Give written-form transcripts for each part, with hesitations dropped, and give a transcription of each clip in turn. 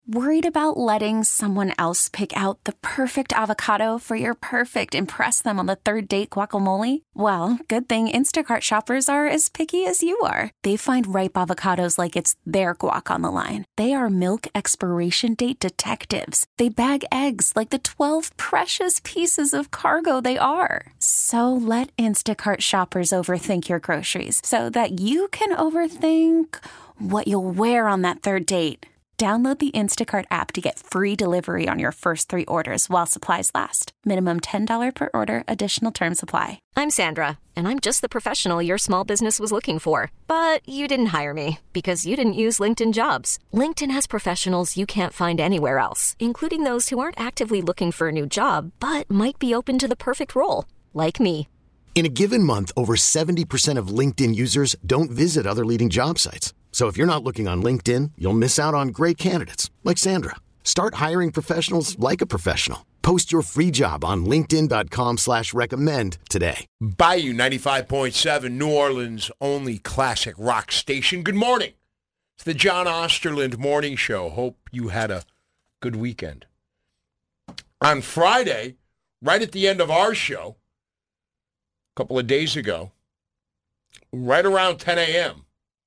Worried about letting someone else pick out the perfect avocado for your perfect impress them on the third date guacamole? Well, good thing Instacart shoppers are as picky as you are. They find ripe avocados like it's their guac on the line. They are milk expiration date detectives. They bag eggs like the 12 precious pieces of cargo they are. So let Instacart shoppers overthink your groceries so that you can overthink what you'll wear on that third date. Download the Instacart app to get free delivery on your first 3 orders while supplies last. Minimum $10 per order. Additional terms apply. I'm Sandra, and I'm just the professional your small business was looking for. But you didn't hire me because you didn't use LinkedIn Jobs. LinkedIn has professionals you can't find anywhere else, including those who aren't actively looking for a new job, but might be open to the perfect role, like me. In a given month, over 70% of LinkedIn users don't visit other leading job sites. So if you're not looking on LinkedIn, you'll miss out on great candidates like Sandra. Start hiring professionals like a professional. Post your free job on linkedin.com/recommend today. Bayou 95.7, New Orleans' only classic rock station. Good morning. It's the John Osterland Morning Show. Hope you had a good weekend. On Friday, right at the end of our show, a couple of days ago, right around 10 a.m.,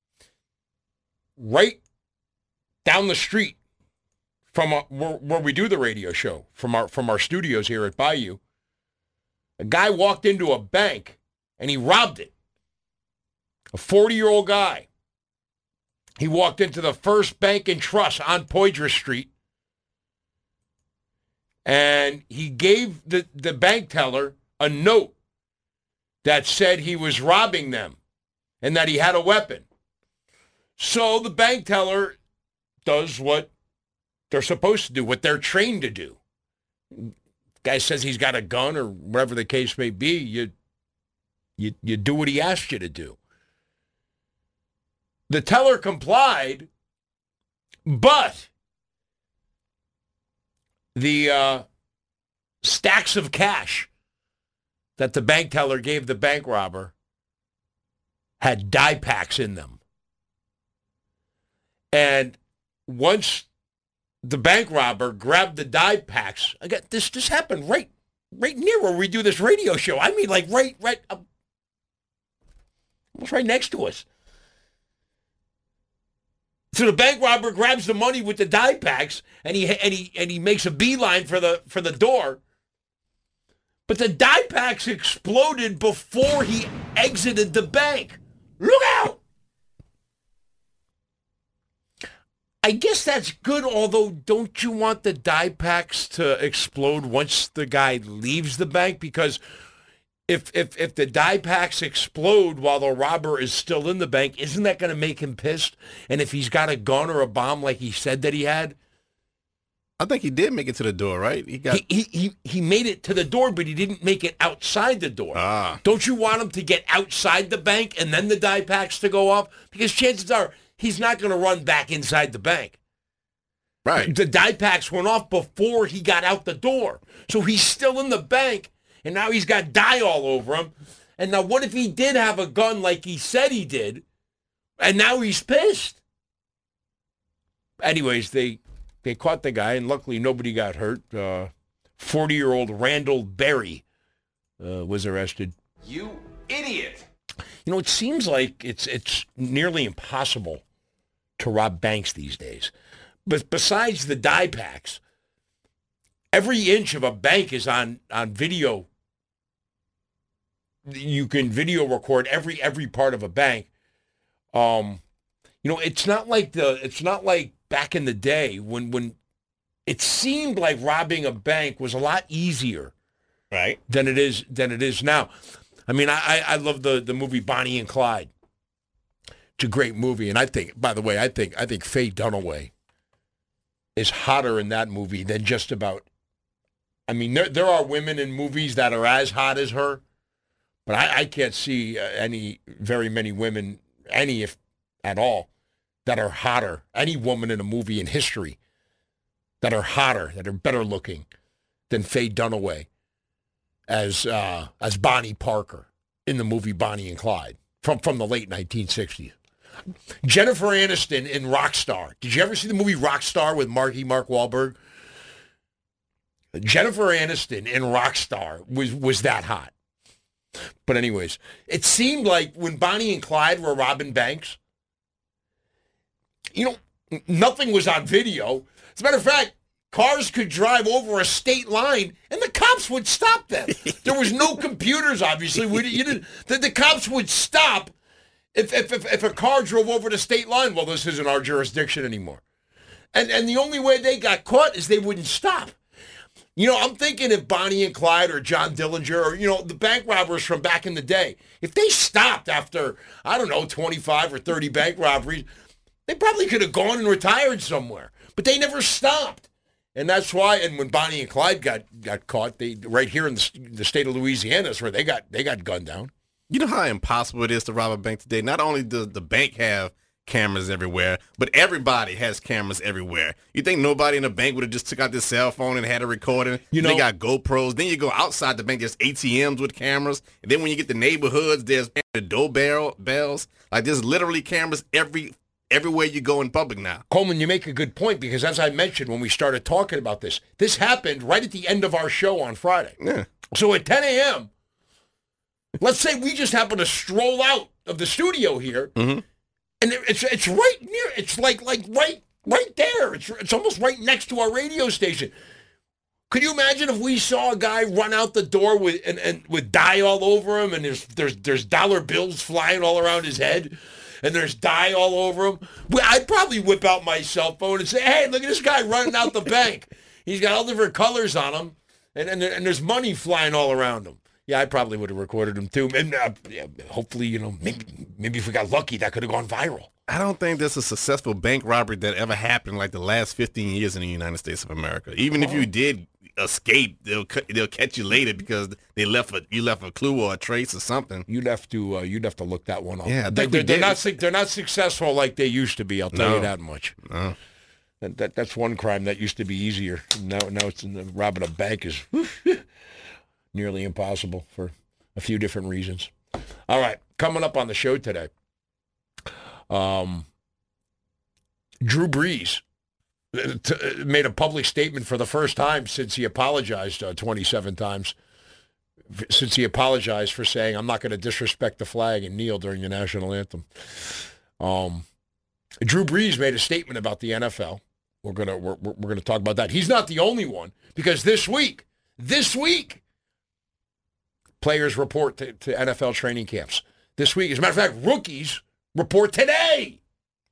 right down the street from where we do the radio show, from our studios here at Bayou, a guy walked into a bank and he robbed it. A 40-year-old guy. He walked into the First Bank and Trust on Poydras Street, and he gave the bank teller a note that said he was robbing them and that he had a weapon. So the bank teller does what they're supposed to do, what they're trained to do. Guy says he's got a gun or whatever the case may be. You do what he asked you to do. The teller complied, but the stacks of cash that the bank teller gave the bank robber had die packs in them. And once the bank robber grabbed the die packs, again, this happened right near where we do this radio show. I mean, like right, almost right next to us. So the bank robber grabs the money with the die packs, and he makes a beeline for the door. But the die packs exploded before he exited the bank. Look out! I guess that's good, although don't you want the die packs to explode once the guy leaves the bank? Because if the die packs explode while the robber is still in the bank, isn't that going to make him pissed? And if he's got a gun or a bomb like he said that he had? I think he did make it to the door, right? He made it to the door, but he didn't make it outside the door. Don't you want him to get outside the bank and then the die packs to go off? Because chances are he's not going to run back inside the bank. Right. The die packs went off before he got out the door. So he's still in the bank, and now he's got dye all over him. And now what if he did have a gun like he said he did, and now he's pissed? Anyways, they caught the guy, and luckily nobody got hurt. 40-year-old Randall Berry was arrested. You idiot! You know, it seems like it's nearly impossible to rob banks these days. But besides the die packs, every inch of a bank is on video. You can video record every part of a bank. It's not like back in the day when it seemed like robbing a bank was a lot easier, right, than it is now. I mean, I love the movie Bonnie and Clyde. It's a great movie, and I think Faye Dunaway is hotter in that movie than just about. I mean, there are women in movies that are as hot as her, but I can't see very many women, any if at all, that are hotter. Any woman in a movie in history that are hotter, that are better looking than Faye Dunaway as Bonnie Parker in the movie Bonnie and Clyde from the late 1960s. Jennifer Aniston in Rockstar. Did you ever see the movie Rockstar with Mark Wahlberg? Jennifer Aniston in Rockstar was that hot. But anyways, it seemed like when Bonnie and Clyde were robbing banks, nothing was on video. As a matter of fact, cars could drive over a state line and the cops would stop them. There was no computers, obviously. The cops would stop if a car drove over the state line. Well, this isn't our jurisdiction anymore. And the only way they got caught is they wouldn't stop. I'm thinking if Bonnie and Clyde or John Dillinger or, the bank robbers from back in the day, if they stopped after, 25 or 30 bank robberies, they probably could have gone and retired somewhere. But they never stopped. And that's why, and when Bonnie and Clyde got caught, they right here in the state of Louisiana is where they got gunned down. You know how impossible it is to rob a bank today? Not only does the bank have cameras everywhere, but everybody has cameras everywhere. You think nobody in the bank would have just took out their cell phone and had a recording? They got GoPros. Then you go outside the bank, there's ATMs with cameras. And then when you get to neighborhoods, there's the doorbell bells. Like there's literally cameras everywhere you go in public now. Coleman, you make a good point because as I mentioned when we started talking about this happened right at the end of our show on Friday. Yeah. So at 10 a.m., let's say we just happen to stroll out of the studio here, and it's right near. It's like right there. It's almost right next to our radio station. Could you imagine if we saw a guy run out the door with dye all over him, and there's dollar bills flying all around his head, and there's dye all over him? I'd probably whip out my cell phone and say, "Hey, look at this guy running out the bank. He's got all different colors on him, and there's money flying all around him." Yeah, I probably would have recorded him too. And hopefully, maybe if we got lucky, that could have gone viral. I don't think there's a successful bank robbery that ever happened like the last 15 years in the United States of America. Even if you did escape, they'll catch you later because you left a clue or a trace or something. You'd have to look that one up. Yeah, they're not successful like they used to be. I'll tell you that much. No. That's one crime that used to be easier. Now it's robbing a bank is nearly impossible for a few different reasons. All right, coming up on the show today, Drew Brees made a public statement for the first time since he apologized 27 times, since he apologized for saying, "I'm not going to disrespect the flag and kneel during the national anthem." Drew Brees made a statement about the NFL. We're gonna talk about that. He's not the only one because this week, players report to NFL training camps. This week, as a matter of fact, rookies report today.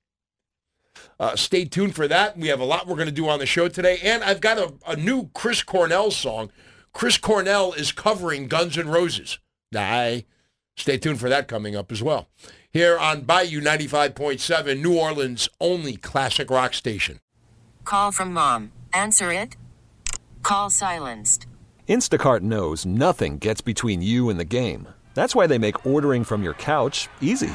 Stay tuned for that. We have a lot we're going to do on the show today. And I've got a new Chris Cornell song. Chris Cornell is covering Guns N' Roses. Stay tuned for that coming up as well. Here on Bayou 95.7, New Orleans' only classic rock station. Call from mom. Answer it. Call silenced. Instacart knows nothing gets between you and the game. That's why they make ordering from your couch easy.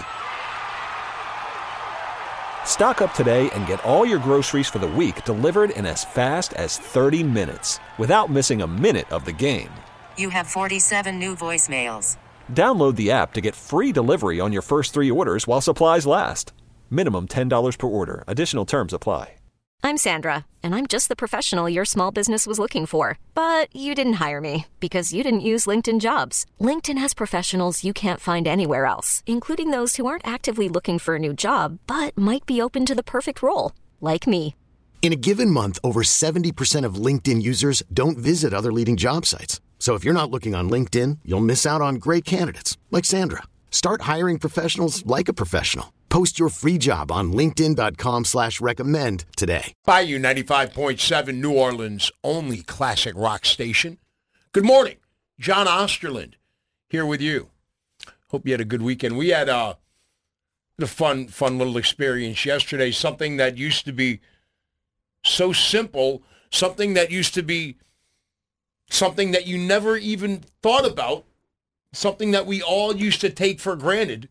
Stock up today and get all your groceries for the week delivered in as fast as 30 minutes without missing a minute of the game. You have 47 new voicemails. Download the app to get free delivery on your first 3 orders while supplies last. Minimum $10 per order. Additional terms apply. I'm Sandra, and I'm just the professional your small business was looking for. But you didn't hire me because you didn't use LinkedIn Jobs. LinkedIn has professionals you can't find anywhere else, including those who aren't actively looking for a new job, but might be open to the perfect role, like me. In a given month, over 70% of LinkedIn users don't visit other leading job sites. So if you're not looking on LinkedIn, you'll miss out on great candidates like Sandra. Start hiring professionals like a professional. Post your free job on linkedin.com/recommend today. Bayou 95.7, New Orleans' only classic rock station. Good morning. John Osterland here with you. Hope you had a good weekend. We had a fun little experience yesterday, something that used to be so simple, something that used to be something that you never even thought about, something that we all used to take for granted.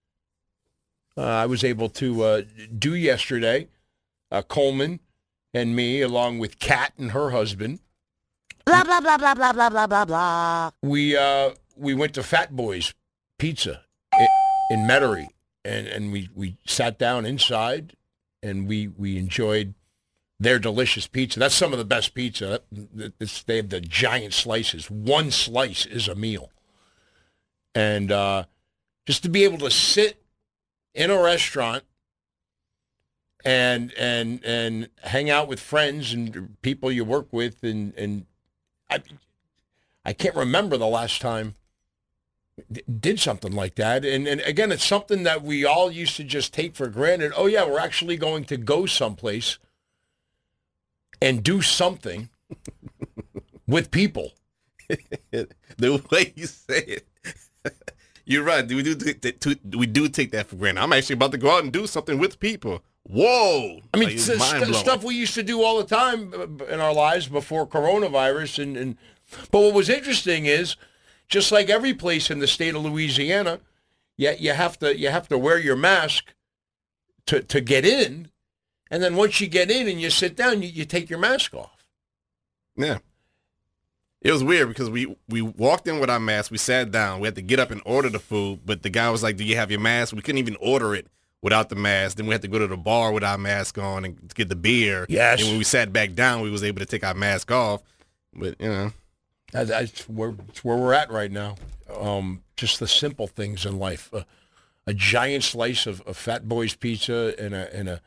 I was able to do yesterday. Coleman and me, along with Kat and her husband. Blah, blah, blah, blah, blah, blah, blah, blah, blah. We went to Fat Boys Pizza in Metairie, and we sat down inside, and we enjoyed their delicious pizza. That's some of the best pizza. They have the giant slices. One slice is a meal. And just to be able to sit in a restaurant and hang out with friends and people you work with, and I can't remember the last time did something like that. And again, it's something that we all used to just take for granted. Oh yeah, we're actually going to go someplace and do something with people. The way you say it. You're right. We do take that for granted. I'm actually about to go out and do something with people. Whoa! I mean, stuff we used to do all the time in our lives before coronavirus. But what was interesting is, just like every place in the state of Louisiana, you have to wear your mask to get in, and then once you get in and you sit down, you take your mask off. Yeah. It was weird because we walked in with our masks, we sat down, we had to get up and order the food, but the guy was like, do you have your mask? We couldn't even order it without the mask. Then we had to go to the bar with our mask on and get the beer. Yes. And when we sat back down, we was able to take our mask off. But, you know. That's where we're at right now. Just the simple things in life. A giant slice of Fat Boy's pizza and a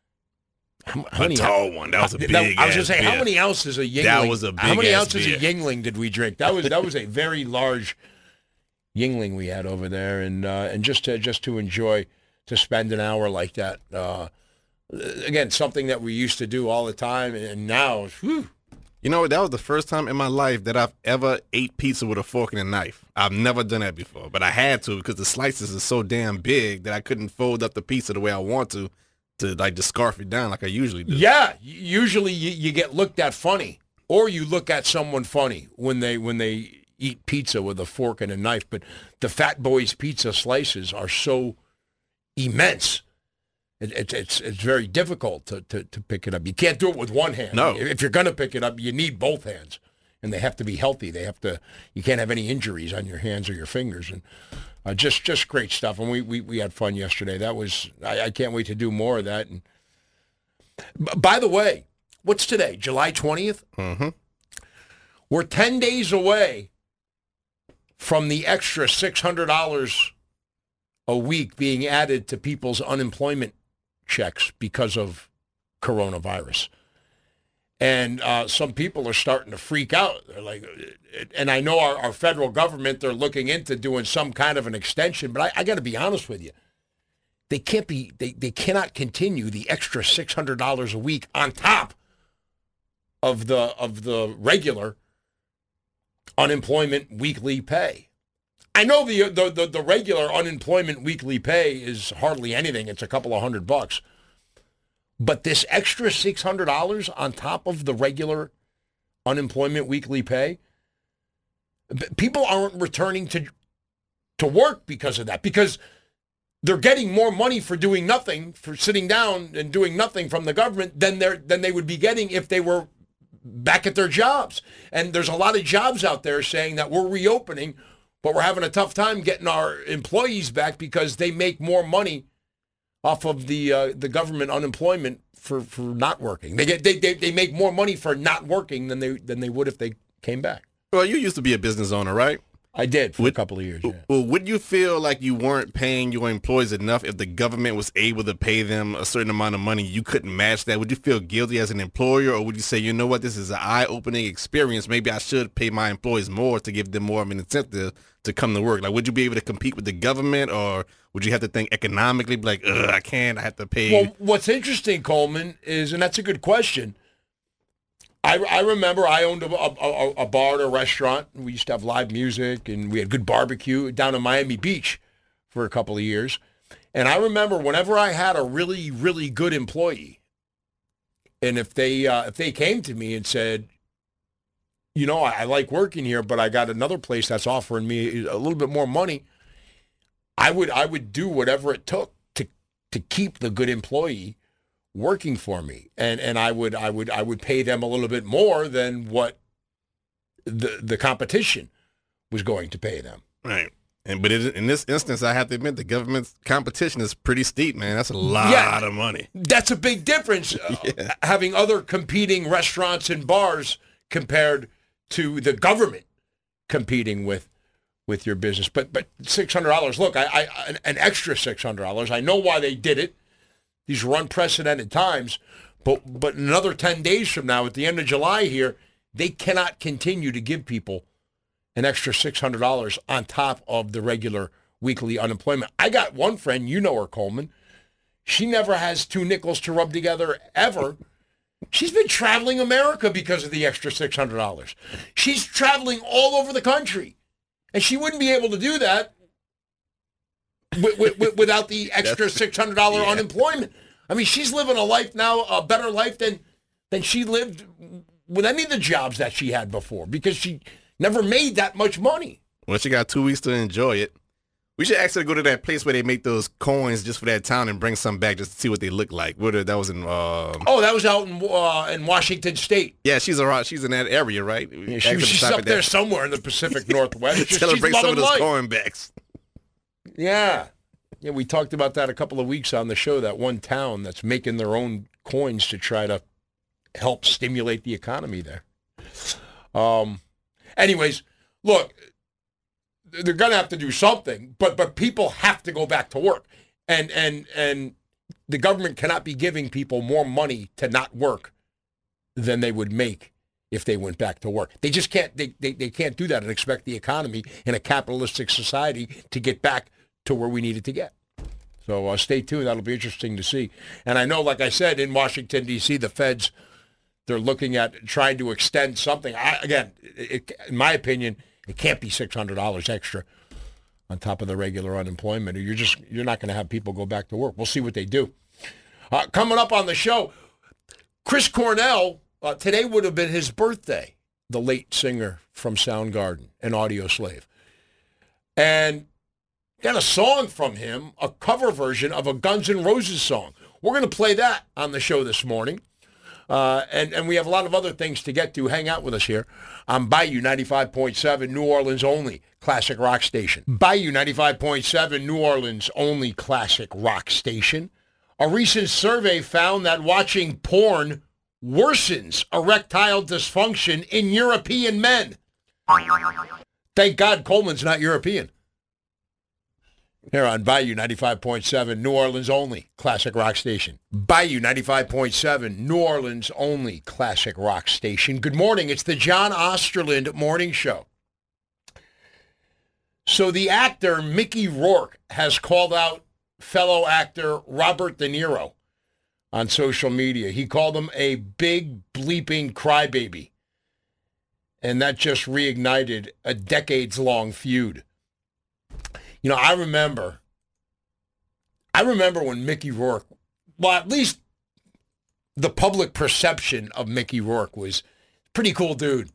tall one. That was a big. I was going to say, how many ounces of Yingling? That was a big. How many ounces of Yingling did we drink? That was a very large Yingling we had over there, and just to enjoy, to spend an hour like that. Again, something that we used to do all the time, and now, whew. You know, that was the first time in my life that I've ever ate pizza with a fork and a knife. I've never done that before, but I had to because the slices are so damn big that I couldn't fold up the pizza the way I want to like just scarf it down like I usually do. Yeah, usually you get looked at funny, or you look at someone funny when they eat pizza with a fork and a knife. But the Fat Boys pizza slices are so immense. It's very difficult to pick it up. You can't do it with one hand. No. If you're going to pick it up, you need both hands, and they have to be healthy. You can't have any injuries on your hands or your fingers, and just great stuff. And we had fun yesterday. That was I can't wait to do more of that. And by the way, what's today? July 20th. Mm-hmm. We're 10 days away from the extra $600 a week being added to people's unemployment checks because of coronavirus. And some people are starting to freak out. They're like, and I know our federal government, they're looking into doing some kind of an extension, but I got to be honest with you. They cannot continue the extra $600 a week on top of the regular unemployment weekly pay. I know the regular unemployment weekly pay is hardly anything. It's a couple of $100. But this extra $600 on top of the regular unemployment weekly pay, people aren't returning to work because of that, because they're getting more money for doing nothing, for sitting down and doing nothing from the government than they would be getting if they were back at their jobs. And there's a lot of jobs out there saying that we're reopening, but we're having a tough time getting our employees back because they make more money off of the government unemployment for not working. They make more money for not working than they would if they came back. Well, you used to be a business owner, right? I did for a couple of years. Yeah. Well, would you feel like you weren't paying your employees enough if the government was able to pay them a certain amount of money? You couldn't match that. Would you feel guilty as an employer, or would you say, you know what, this is an eye-opening experience. Maybe I should pay my employees more to give them more of an incentive to come to work? Like, would you be able to compete with the government, or would you have to think economically, be like, I can't, I have to pay? Well, what's interesting, Coleman, is, and that's a good question, I remember I owned a bar and a restaurant. We used to have live music, and we had good barbecue down in Miami Beach for a couple of years. And I remember whenever I had a really, really good employee, and if they came to me and said, you know, I like working here, but I got another place that's offering me a little bit more money, I would do whatever it took to keep the good employee working for me, and I would pay them a little bit more than what the competition was going to pay them. Right. But in this instance, I have to admit the government's competition is pretty steep, man. That's a lot of money. That's a big difference, having other competing restaurants and bars compared to the government competing with your business. But $600, look, I an extra $600. I know why they did it. These are unprecedented times. But another 10 days from now, at the end of July here, they cannot continue to give people an extra $600 on top of the regular weekly unemployment. I got one friend, you know her, Coleman. She never has two nickels to rub together ever. She's been traveling America because of the extra $600. She's traveling all over the country. And she wouldn't be able to do that without the extra $600 unemployment. I mean, she's living a life now, a better life than she lived with any of the jobs that she had before, because she never made that much money. Well, she got 2 weeks to enjoy it. We should actually go to that place where they make those coins just for that town and bring some back just to see what they look like. That was in... that was out in Washington State. Yeah, she's in that area, right? Yeah, she's up there somewhere in the Pacific Northwest. Celebrate some of those coin backs. Yeah. Yeah, we talked about that a couple of weeks on the show, that one town that's making their own coins to try to help stimulate the economy there. Anyways, look, they're going to have to do something, but people have to go back to work. And the government cannot be giving people more money to not work than they would make if they went back to work. They just can't, they can't do that and expect the economy in a capitalistic society to get back to where we need it to get. So stay tuned. That'll be interesting to see. And I know, like I said, in Washington, D.C., the feds, they're looking at trying to extend something. In my opinion, it can't be $600 extra on top of the regular unemployment. You're not going to have people go back to work. We'll see what they do. Coming up on the show, Chris Cornell, today would have been his birthday, the late singer from Soundgarden and Audioslave. And got a song from him, a cover version of a Guns N' Roses song. We're going to play that on the show this morning. And we have a lot of other things to get to. Hang out with us here on Bayou 95.7, New Orleans only classic rock station. Bayou 95.7, New Orleans only classic rock station. A recent survey found that watching porn worsens erectile dysfunction in European men. Thank God Coleman's not European. Here on Bayou 95.7, New Orleans only classic rock station. Bayou 95.7, New Orleans only classic rock station. Good morning. It's the John Osterland Morning Show. So the actor Mickey Rourke has called out fellow actor Robert De Niro on social media. He called him a big bleeping crybaby. And that just reignited a decades-long feud. You know, I remember when Mickey Rourke, well, at least the public perception of Mickey Rourke was pretty cool dude.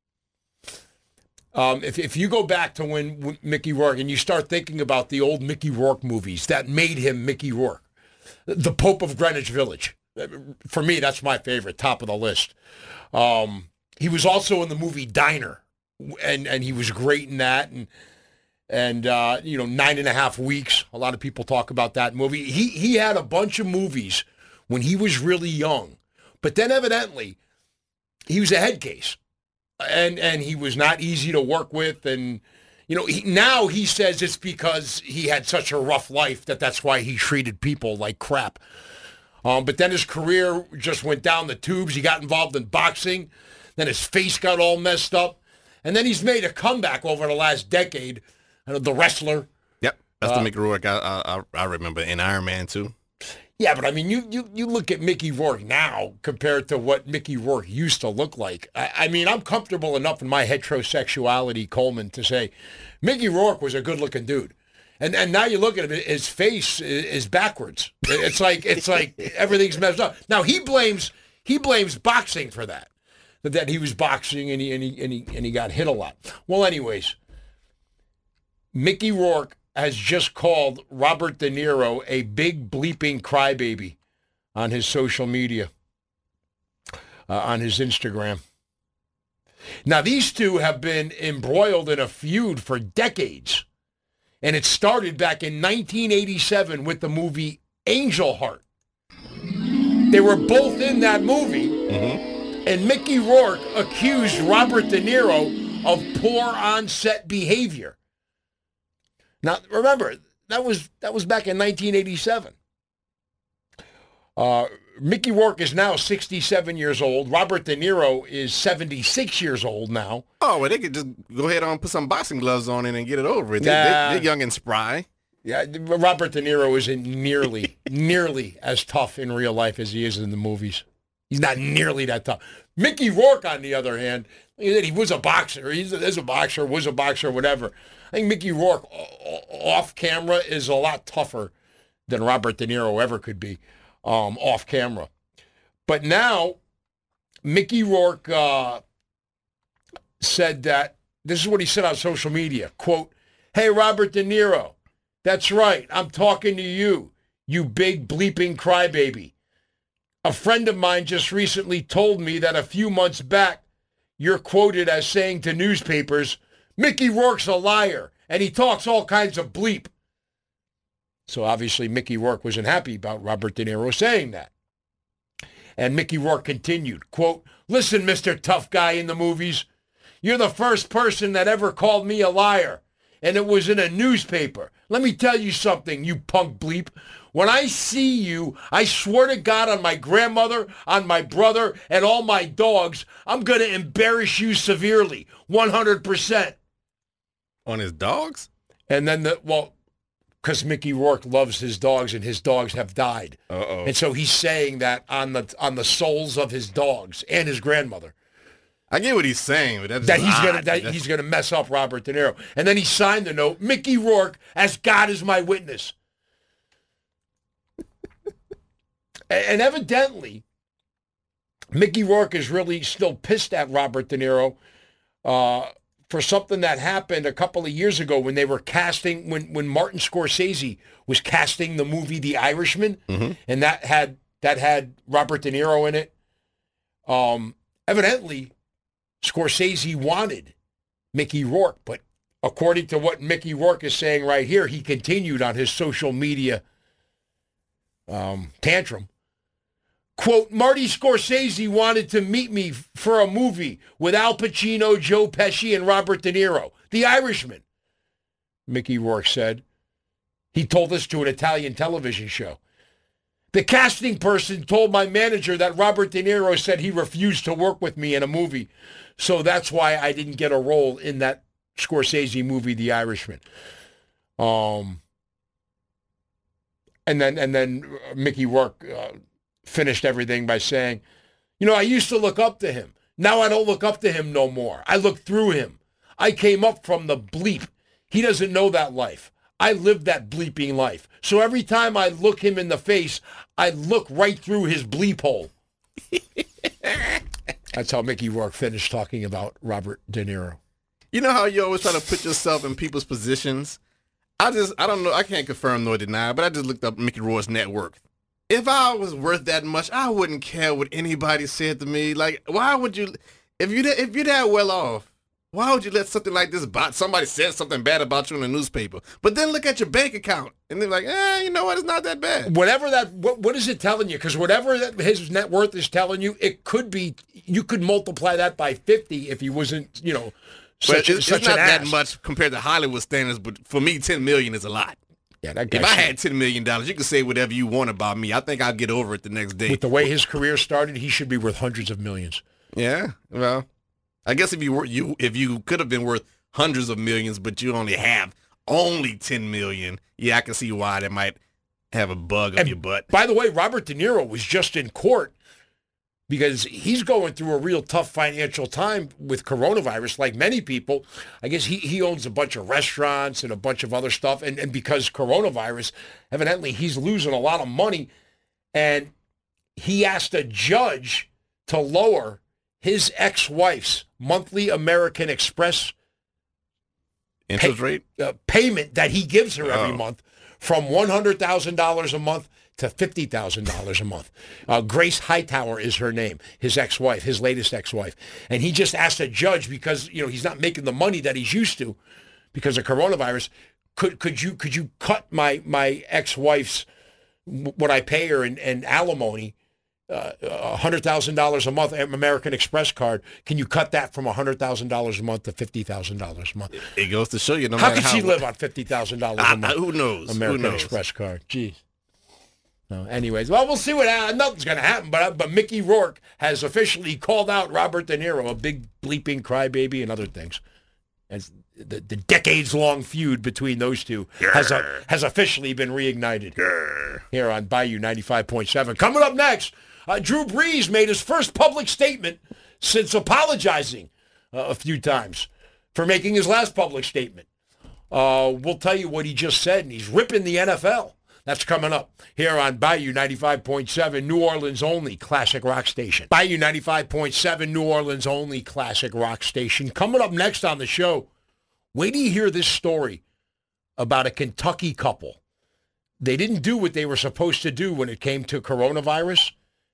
If you go back to when Mickey Rourke, and you start thinking about the old Mickey Rourke movies that made him Mickey Rourke, The Pope of Greenwich Village, for me, that's my favorite, top of the list. He was also in the movie Diner, and he was great in that, and 9.5 Weeks. A lot of people talk about that movie. He had a bunch of movies when he was really young, but then evidently he was a head case, and he was not easy to work with. And now he says it's because he had such a rough life that's why he treated people like crap. But then his career just went down the tubes. He got involved in boxing. Then his face got all messed up, and then he's made a comeback over the last decade. The Wrestler. Yep, that's the Mickey Rourke I remember, in Iron Man too. Yeah, but I mean, you look at Mickey Rourke now compared to what Mickey Rourke used to look like. I mean, I'm comfortable enough in my heterosexuality, Coleman, to say Mickey Rourke was a good-looking dude. And now you look at him, his face is backwards. It's like everything's messed up. Now he blames boxing for that he was boxing and he got hit a lot. Well, anyways, Mickey Rourke has just called Robert De Niro a big bleeping crybaby on his social media, on his Instagram. Now, these two have been embroiled in a feud for decades. And it started back in 1987 with the movie Angel Heart. They were both in that movie, and Mickey Rourke accused Robert De Niro of poor on-set behavior. Now, remember, that was back in 1987. Mickey Rourke is now 67 years old. Robert De Niro is 76 years old now. Oh, well, they could just go ahead and put some boxing gloves on it and get it over with. They're young and spry. Yeah, Robert De Niro isn't nearly as tough in real life as he is in the movies. He's not nearly that tough. Mickey Rourke, on the other hand, he was a boxer. Was a boxer, whatever. I think Mickey Rourke off camera is a lot tougher than Robert De Niro ever could be off camera. But now, Mickey Rourke said that, this is what he said on social media, quote, "Hey, Robert De Niro, that's right, I'm talking to you, you big bleeping crybaby. A friend of mine just recently told me that a few months back, you're quoted as saying to newspapers, 'Mickey Rourke's a liar, and he talks all kinds of bleep.'" So obviously Mickey Rourke wasn't happy about Robert De Niro saying that. And Mickey Rourke continued, quote, "Listen, Mr. Tough Guy in the movies, you're the first person that ever called me a liar, and it was in a newspaper. Let me tell you something, you punk bleep. When I see you, I swear to God on my grandmother, on my brother, and all my dogs, I'm going to embarrass you severely, 100%. On his dogs? And then, because Mickey Rourke loves his dogs and his dogs have died. Uh-oh. And so he's saying that on the souls of his dogs and his grandmother. I get what he's saying, but he's gonna mess up Robert De Niro. And then he signed the note, Mickey Rourke, as God is my witness. And evidently, Mickey Rourke is really still pissed at Robert De Niro for something that happened a couple of years ago when they were casting, when Martin Scorsese was casting the movie The Irishman, and that had Robert De Niro in it. Evidently, Scorsese wanted Mickey Rourke, but according to what Mickey Rourke is saying right here, he continued on his social media tantrum. Quote, "Marty Scorsese wanted to meet me for a movie with Al Pacino, Joe Pesci, and Robert De Niro, The Irishman," Mickey Rourke said. He told this to an Italian television show. "The casting person told my manager that Robert De Niro said he refused to work with me in a movie, so that's why I didn't get a role in that Scorsese movie, The Irishman." And then Mickey Rourke finished everything by saying, "I used to look up to him. Now I don't look up to him no more. I look through him. I came up from the bleep. He doesn't know that life. I lived that bleeping life. So every time I look him in the face, I look right through his bleep hole." That's how Mickey Rourke finished talking about Robert De Niro. You know how you always try to put yourself in people's positions? I don't know. I can't confirm nor deny, but I just looked up Mickey Rourke's net worth. If I was worth that much, I wouldn't care what anybody said to me. Like, why would you, if you're that well off, why would you let something like this somebody said something bad about you in the newspaper, but then look at your bank account and they're like, you know what, it's not that bad. Whatever what is it telling you? Because whatever his net worth is telling you, it could be, you could multiply that by 50 if he wasn't, such it's an not ass. that much compared to Hollywood standards, but for me, $10 million is a lot. Yeah, that guy if I had $10 million, you can say whatever you want about me. I think I'll get over it the next day. With the way his career started, he should be worth hundreds of millions. Yeah, well, I guess if you could have been worth hundreds of millions, but you only have $10 million, yeah, I can see why that might have a bug up your butt. By the way, Robert De Niro was just in court because he's going through a real tough financial time with coronavirus, like many people. I guess he owns a bunch of restaurants and a bunch of other stuff, and because coronavirus, evidently he's losing a lot of money, and he asked a judge to lower his ex-wife's monthly American Express interest rate payment that he gives her every month from $100,000 a month to $50,000 a month. Grace Hightower is her name, his ex-wife, his latest ex-wife. And he just asked a judge because, he's not making the money that he's used to because of coronavirus. could you cut my ex-wife's what I pay her in alimony, $100,000 a month, American Express card? Can you cut that from $100,000 a month to $50,000 a month? It goes to show you, no how matter could she live on $50,000 a month? Who knows? American Express card. Jeez. No. Anyways, well, we'll see what happens. Nothing's going to happen, but Mickey Rourke has officially called out Robert De Niro, a big bleeping crybaby and other things. As the decades-long feud between those two has officially been reignited here on Bayou 95.7. Coming up next, Drew Brees made his first public statement since apologizing a few times for making his last public statement. We'll tell you what he just said, and he's ripping the NFL. That's coming up here on Bayou 95.7, New Orleans only classic rock station. Bayou 95.7, New Orleans only classic rock station. Coming up next on the show, wait till you hear this story about a Kentucky couple. They didn't do what they were supposed to do when it came to coronavirus.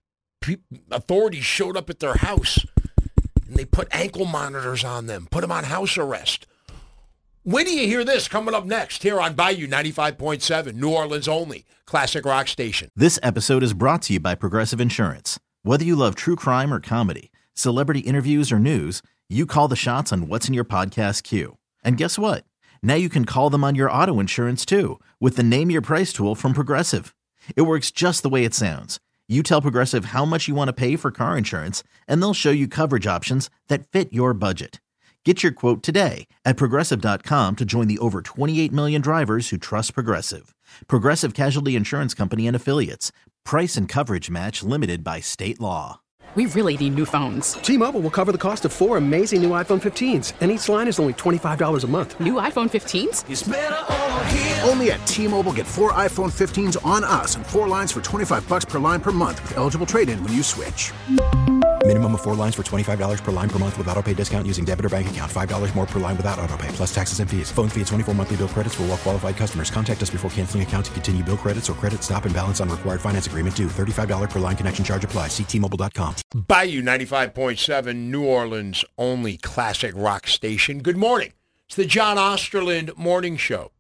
Authorities showed up at their house, and they put ankle monitors on them, put them on house arrest. Wait till you hear this coming up next here on Bayou 95.7, New Orleans only, classic rock station. This episode is brought to you by Progressive Insurance. Whether you love true crime or comedy, celebrity interviews or news, you call the shots on what's in your podcast queue. And guess what? Now you can call them on your auto insurance too with the Name Your Price tool from Progressive. It works just the way it sounds. You tell Progressive how much you want to pay for car insurance, and they'll show you coverage options that fit your budget. Get your quote today at Progressive.com to join the over 28 million drivers who trust Progressive. Progressive Casualty Insurance Company and Affiliates. Price and coverage match limited by state law. We really need new phones. T-Mobile will cover the cost of 4 amazing new iPhone 15s, and each line is only $25 a month. New iPhone 15s? It's better over here. Only at T-Mobile, get 4 iPhone 15s on us and 4 lines for $25 per line per month with eligible trade-in when you switch. Minimum of 4 lines for $25 per line per month with autopay discount using debit or bank account. $5 more per line without autopay, plus taxes and fees. Phone fee at 24 monthly bill credits for well-qualified customers. Contact us before canceling account to continue bill credits or credit stop and balance on required finance agreement due. $35 per line connection charge applies. See T-Mobile.com. Bayou 95.7, New Orleans only classic rock station. Good morning. It's the John Osterland Morning Show.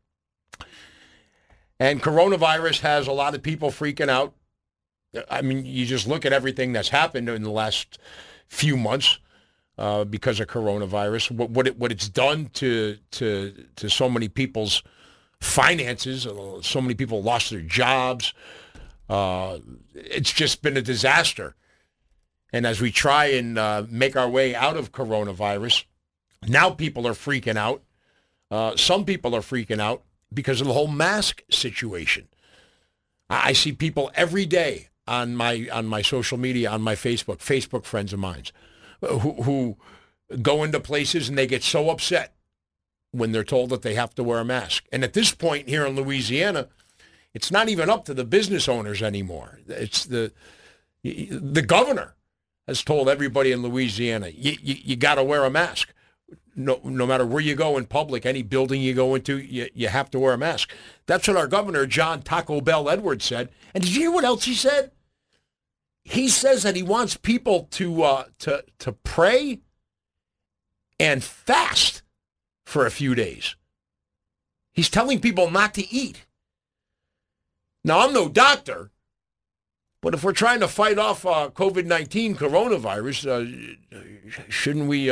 And coronavirus has a lot of people freaking out. I mean, you just look at everything that's happened in the last few months because of coronavirus. What it's done to so many people's finances. So many people lost their jobs. It's just been a disaster. And as we try and make our way out of coronavirus, now people are freaking out. Some people are freaking out because of the whole mask situation. I see people every day on my social media, on my Facebook friends of mine, who go into places and they get so upset when they're told that they have to wear a mask. And at this point here in Louisiana, it's not even up to the business owners anymore. It's the governor has told everybody in Louisiana, you got to wear a mask. No matter where you go in public, any building you go into, you have to wear a mask. That's what our governor, John Taco Bell Edwards, said. And did you hear what else he said? He says that he wants people to pray and fast for a few days. He's telling people not to eat. Now, I'm no doctor, but if we're trying to fight off COVID-19 coronavirus, shouldn't we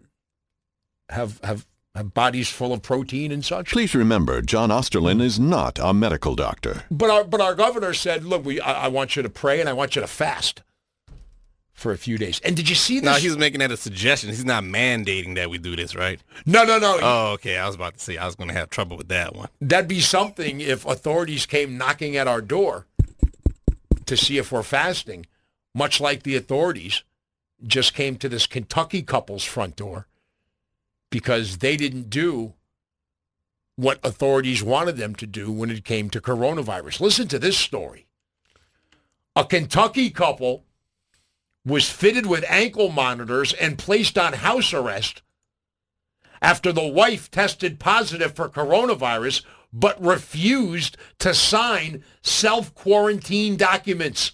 have bodies full of protein and such? Please remember, John Osterland is not a medical doctor. But our governor said, look, I want you to pray and I want you to fast for a few days. And did you see this? No, he's making that a suggestion. He's not mandating that we do this, right? No. Oh, okay. I was about to say I was going to have trouble with that one. That'd be something if authorities came knocking at our door to see if we're fasting, much like the authorities just came to this Kentucky couple's front door because they didn't do what authorities wanted them to do when it came to coronavirus. Listen to this story. A Kentucky couple was fitted with ankle monitors and placed on house arrest after the wife tested positive for coronavirus but refused to sign self-quarantine documents.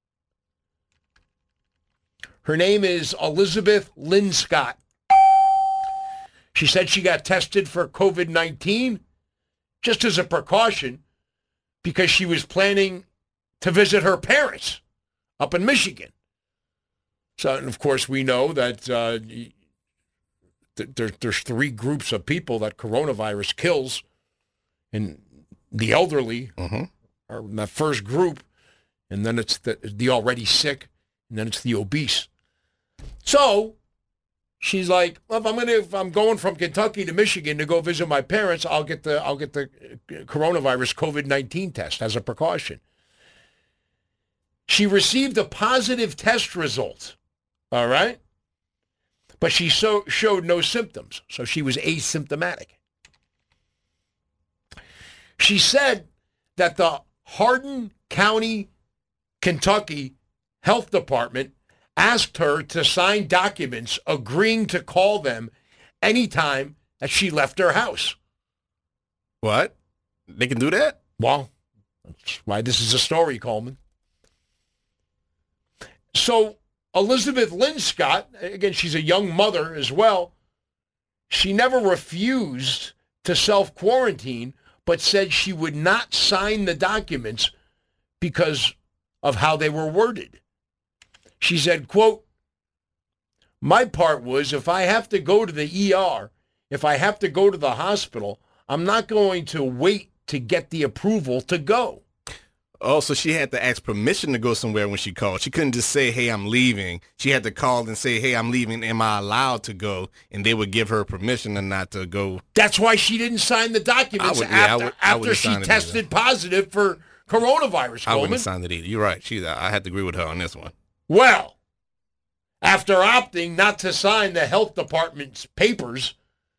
Her name is Elizabeth Linscott. She said she got tested for COVID-19 just as a precaution because she was planning to visit her parents up in Michigan. So, and of course, we know that there's three groups of people that coronavirus kills, and the elderly are in that first group, and then it's the already sick, and then it's the obese. So she's like, well, if I'm going from Kentucky to Michigan to go visit my parents, I'll get the coronavirus COVID-19 test as a precaution. She received a positive test result, all right? But she showed no symptoms, so she was asymptomatic. She said that the Hardin County, Kentucky Health Department asked her to sign documents agreeing to call them anytime that she left her house. What? They can do that? Well, that's why this is a story, Coleman. So Elizabeth Linscott, again, she's a young mother as well. She never refused to self-quarantine, but said she would not sign the documents because of how they were worded. She said, quote, my part was if I have to go to the ER, if I have to go to the hospital, I'm not going to wait to get the approval to go. Oh, so she had to ask permission to go somewhere when she called. She couldn't just say, hey, I'm leaving. She had to call and say, hey, I'm leaving. Am I allowed to go? And they would give her permission and not to go. That's why she didn't sign the documents after she tested positive for coronavirus, Coleman. I wouldn't have signed it either. You're right. I had to agree with her on this one. Well, after opting not to sign the health department's papers,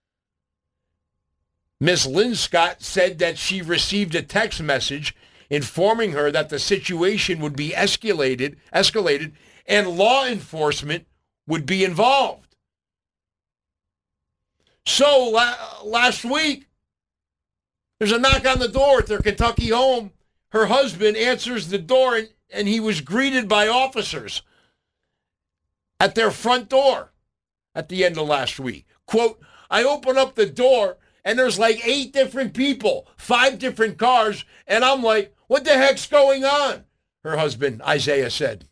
Ms. Linscott said that she received a text message informing her that the situation would be escalated, and law enforcement would be involved. So last week, there's a knock on the door at their Kentucky home. Her husband answers the door, and he was greeted by officers at their front door at the end of last week. Quote, I open up the door, and there's like 8 different people, 5 different cars, and I'm like, what the heck's going on? Her husband, Isaiah, said.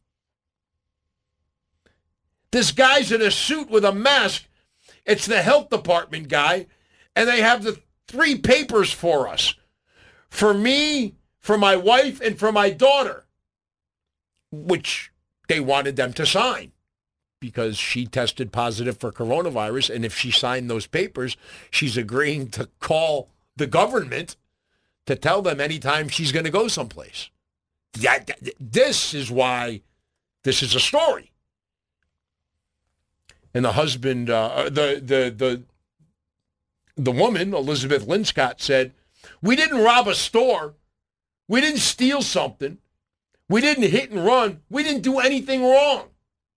This guy's in a suit with a mask. It's the health department guy, and they have the 3 papers for us. For me, for my wife, and for my daughter, which they wanted them to sign because she tested positive for coronavirus, and if she signed those papers, she's agreeing to call the government to tell them anytime she's going to go someplace. This is why this is a story. And the husband, the woman, Elizabeth Linscott, said, we didn't rob a store. We didn't steal something. We didn't hit and run. We didn't do anything wrong.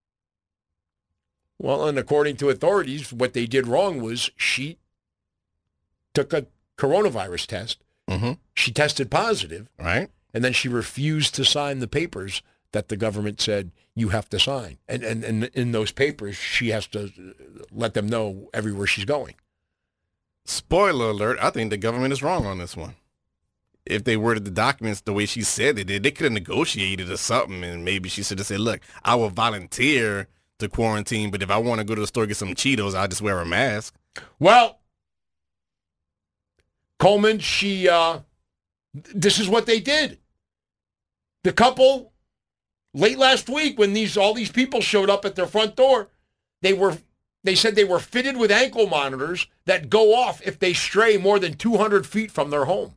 Well, and according to authorities, what they did wrong was she took a coronavirus test. Mm-hmm. She tested positive, right? And then she refused to sign the papers that the government said you have to sign. And in those papers, she has to let them know everywhere she's going. Spoiler alert, I think the government is wrong on this one. If they worded the documents the way she said they did, they could have negotiated or something, and maybe she should have said, look, I will volunteer to quarantine, but if I want to go to the store and get some Cheetos, I'll just wear a mask. Well, Coleman, this is what they did. The couple, late last week, when all these people showed up at their front door, they said they were fitted with ankle monitors that go off if they stray more than 200 feet from their home.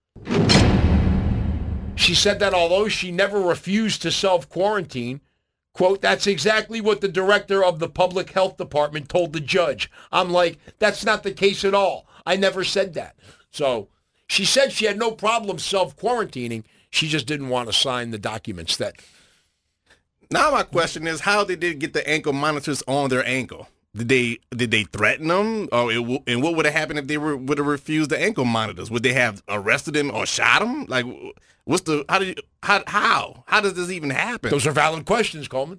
She said that although she never refused to self-quarantine, quote, that's exactly what the director of the public health department told the judge. I'm like, that's not the case at all. I never said that. So she said she had no problem self-quarantining. She just didn't want to sign the documents that. Now my question is, how did they get the ankle monitors on their ankle? Did they threaten them? And what would have happened if they would have refused the ankle monitors? Would they have arrested him or shot him? Like, how does this even happen? Those are valid questions, Coleman.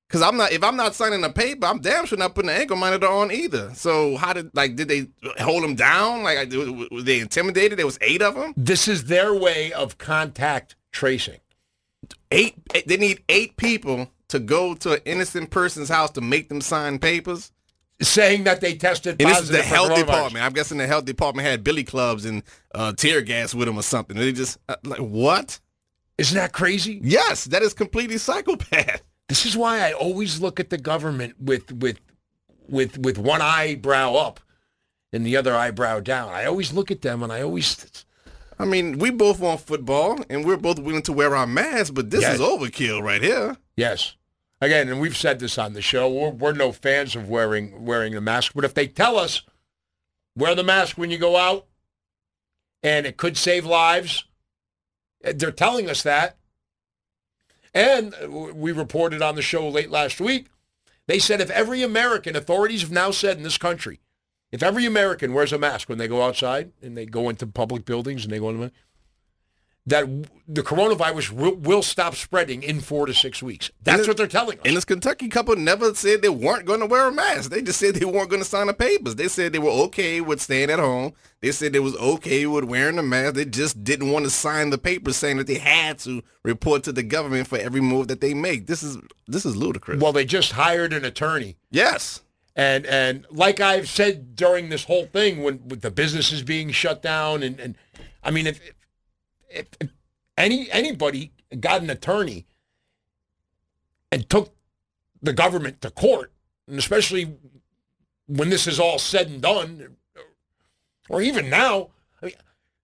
Because if I'm not signing a paper, I'm damn sure not putting an ankle monitor on either. So did they hold him down? Like, were they intimidated? There was 8 of them? This is their way of contact tracing. They need 8 people to go to an innocent person's house to make them sign papers? Saying that they tested positive. And this is the health department. I'm guessing the health department had billy clubs and tear gas with them or something. They just, what? Isn't that crazy? Yes, that is completely psychopath. This is why I always look at the government with one eyebrow up and the other eyebrow down. I always look at them and I mean, we both want football and we're both willing to wear our masks, but this is overkill right here. Yes. Again, and we've said this on the show, we're no fans of wearing the mask, but if they tell us, wear the mask when you go out and it could save lives, they're telling us that. And we reported on the show late last week, they said if every American, authorities have now said in this country, if every American wears a mask when they go outside and they go into public buildings and they go into that the coronavirus will stop spreading in 4 to 6 weeks. That's what they're telling us. And this Kentucky couple never said they weren't going to wear a mask. They just said they weren't going to sign the papers. They said they were okay with staying at home. They said they was okay with wearing a mask. They just didn't want to sign the papers saying that they had to report to the government for every move that they make. This is ludicrous. Well, they just hired an attorney. Yes. And like I've said during this whole thing with the businesses being shut down and I mean if anybody got an attorney and took the government to court, and especially when this is all said and done, or even now, I mean,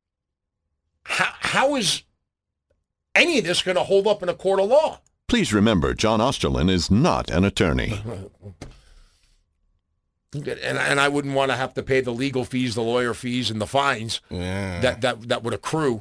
how is any of this going to hold up in a court of law? Please remember, John Osterlin is not an attorney. And I wouldn't want to have to pay the legal fees, the lawyer fees, and the fines that would accrue.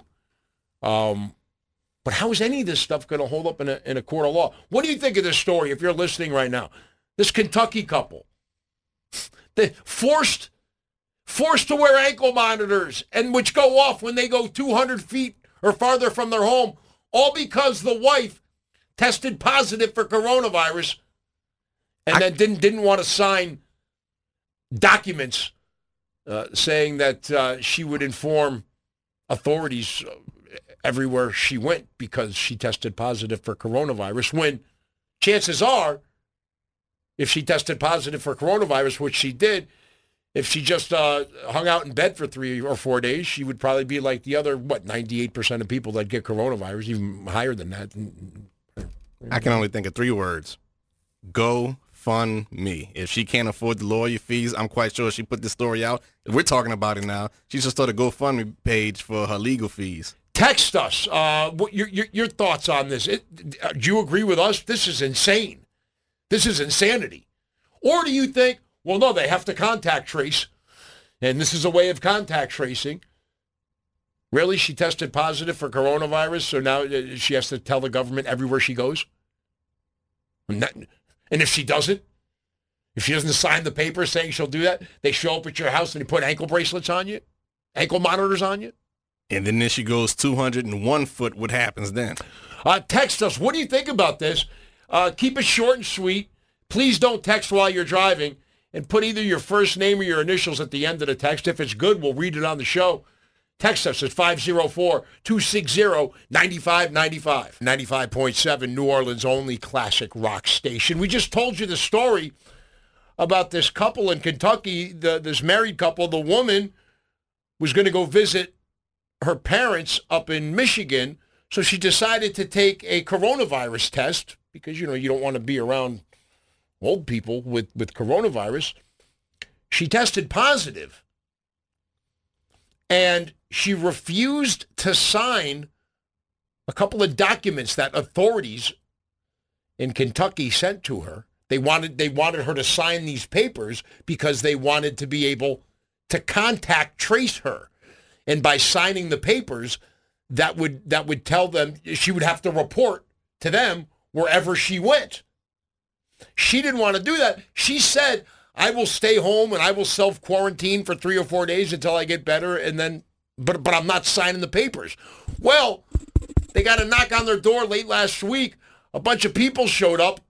But how is any of this stuff going to hold up in a court of law? What do you think of this story if you're listening right now? This Kentucky couple, they forced to wear ankle monitors, and which go off when they go 200 feet or farther from their home, all because the wife tested positive for coronavirus and then didn't want to sign documents saying that she would inform authorities everywhere she went because she tested positive for coronavirus, when chances are, if she tested positive for coronavirus, which she did, if she just hung out in bed for 3 or 4 days, she would probably be like the other, 98% of people that get coronavirus, even higher than that. I can only think of 3 words. Go fund me. If she can't afford the lawyer fees, I'm quite sure she put this story out. We're talking about it now. She should start a GoFundMe page for her legal fees. Text us your thoughts on this. Do you agree with us? This is insane. This is insanity. Or do you think, well, no, they have to contact trace, and this is a way of contact tracing? Really? She tested positive for coronavirus, so now she has to tell the government everywhere she goes? And if she doesn't? If she doesn't sign the paper saying she'll do that, they show up at your house and they put ankle bracelets on you? Ankle monitors on you? And then she goes 201 foot. What happens then? Text us. What do you think about this? Keep it short and sweet. Please don't text while you're driving, and put either your first name or your initials at the end of the text. If it's good, we'll read it on the show. Text us at 504-260-9595. 95.7, New Orleans' only classic rock station. We just told you the story about this couple in Kentucky, this married couple. The woman was going to go visit her parents up in Michigan, so she decided to take a coronavirus test because, you don't want to be around old people with coronavirus. She tested positive, and she refused to sign a couple of documents that authorities in Kentucky sent to her. They wanted her to sign these papers because they wanted to be able to contact trace her. And by signing the papers, that would tell them she would have to report to them wherever she went. She didn't want to do that. She said, I will stay home and I will self-quarantine for 3 or 4 days until I get better, and then, but I'm not signing the papers. Well, they got a knock on their door late last week. A bunch of people showed up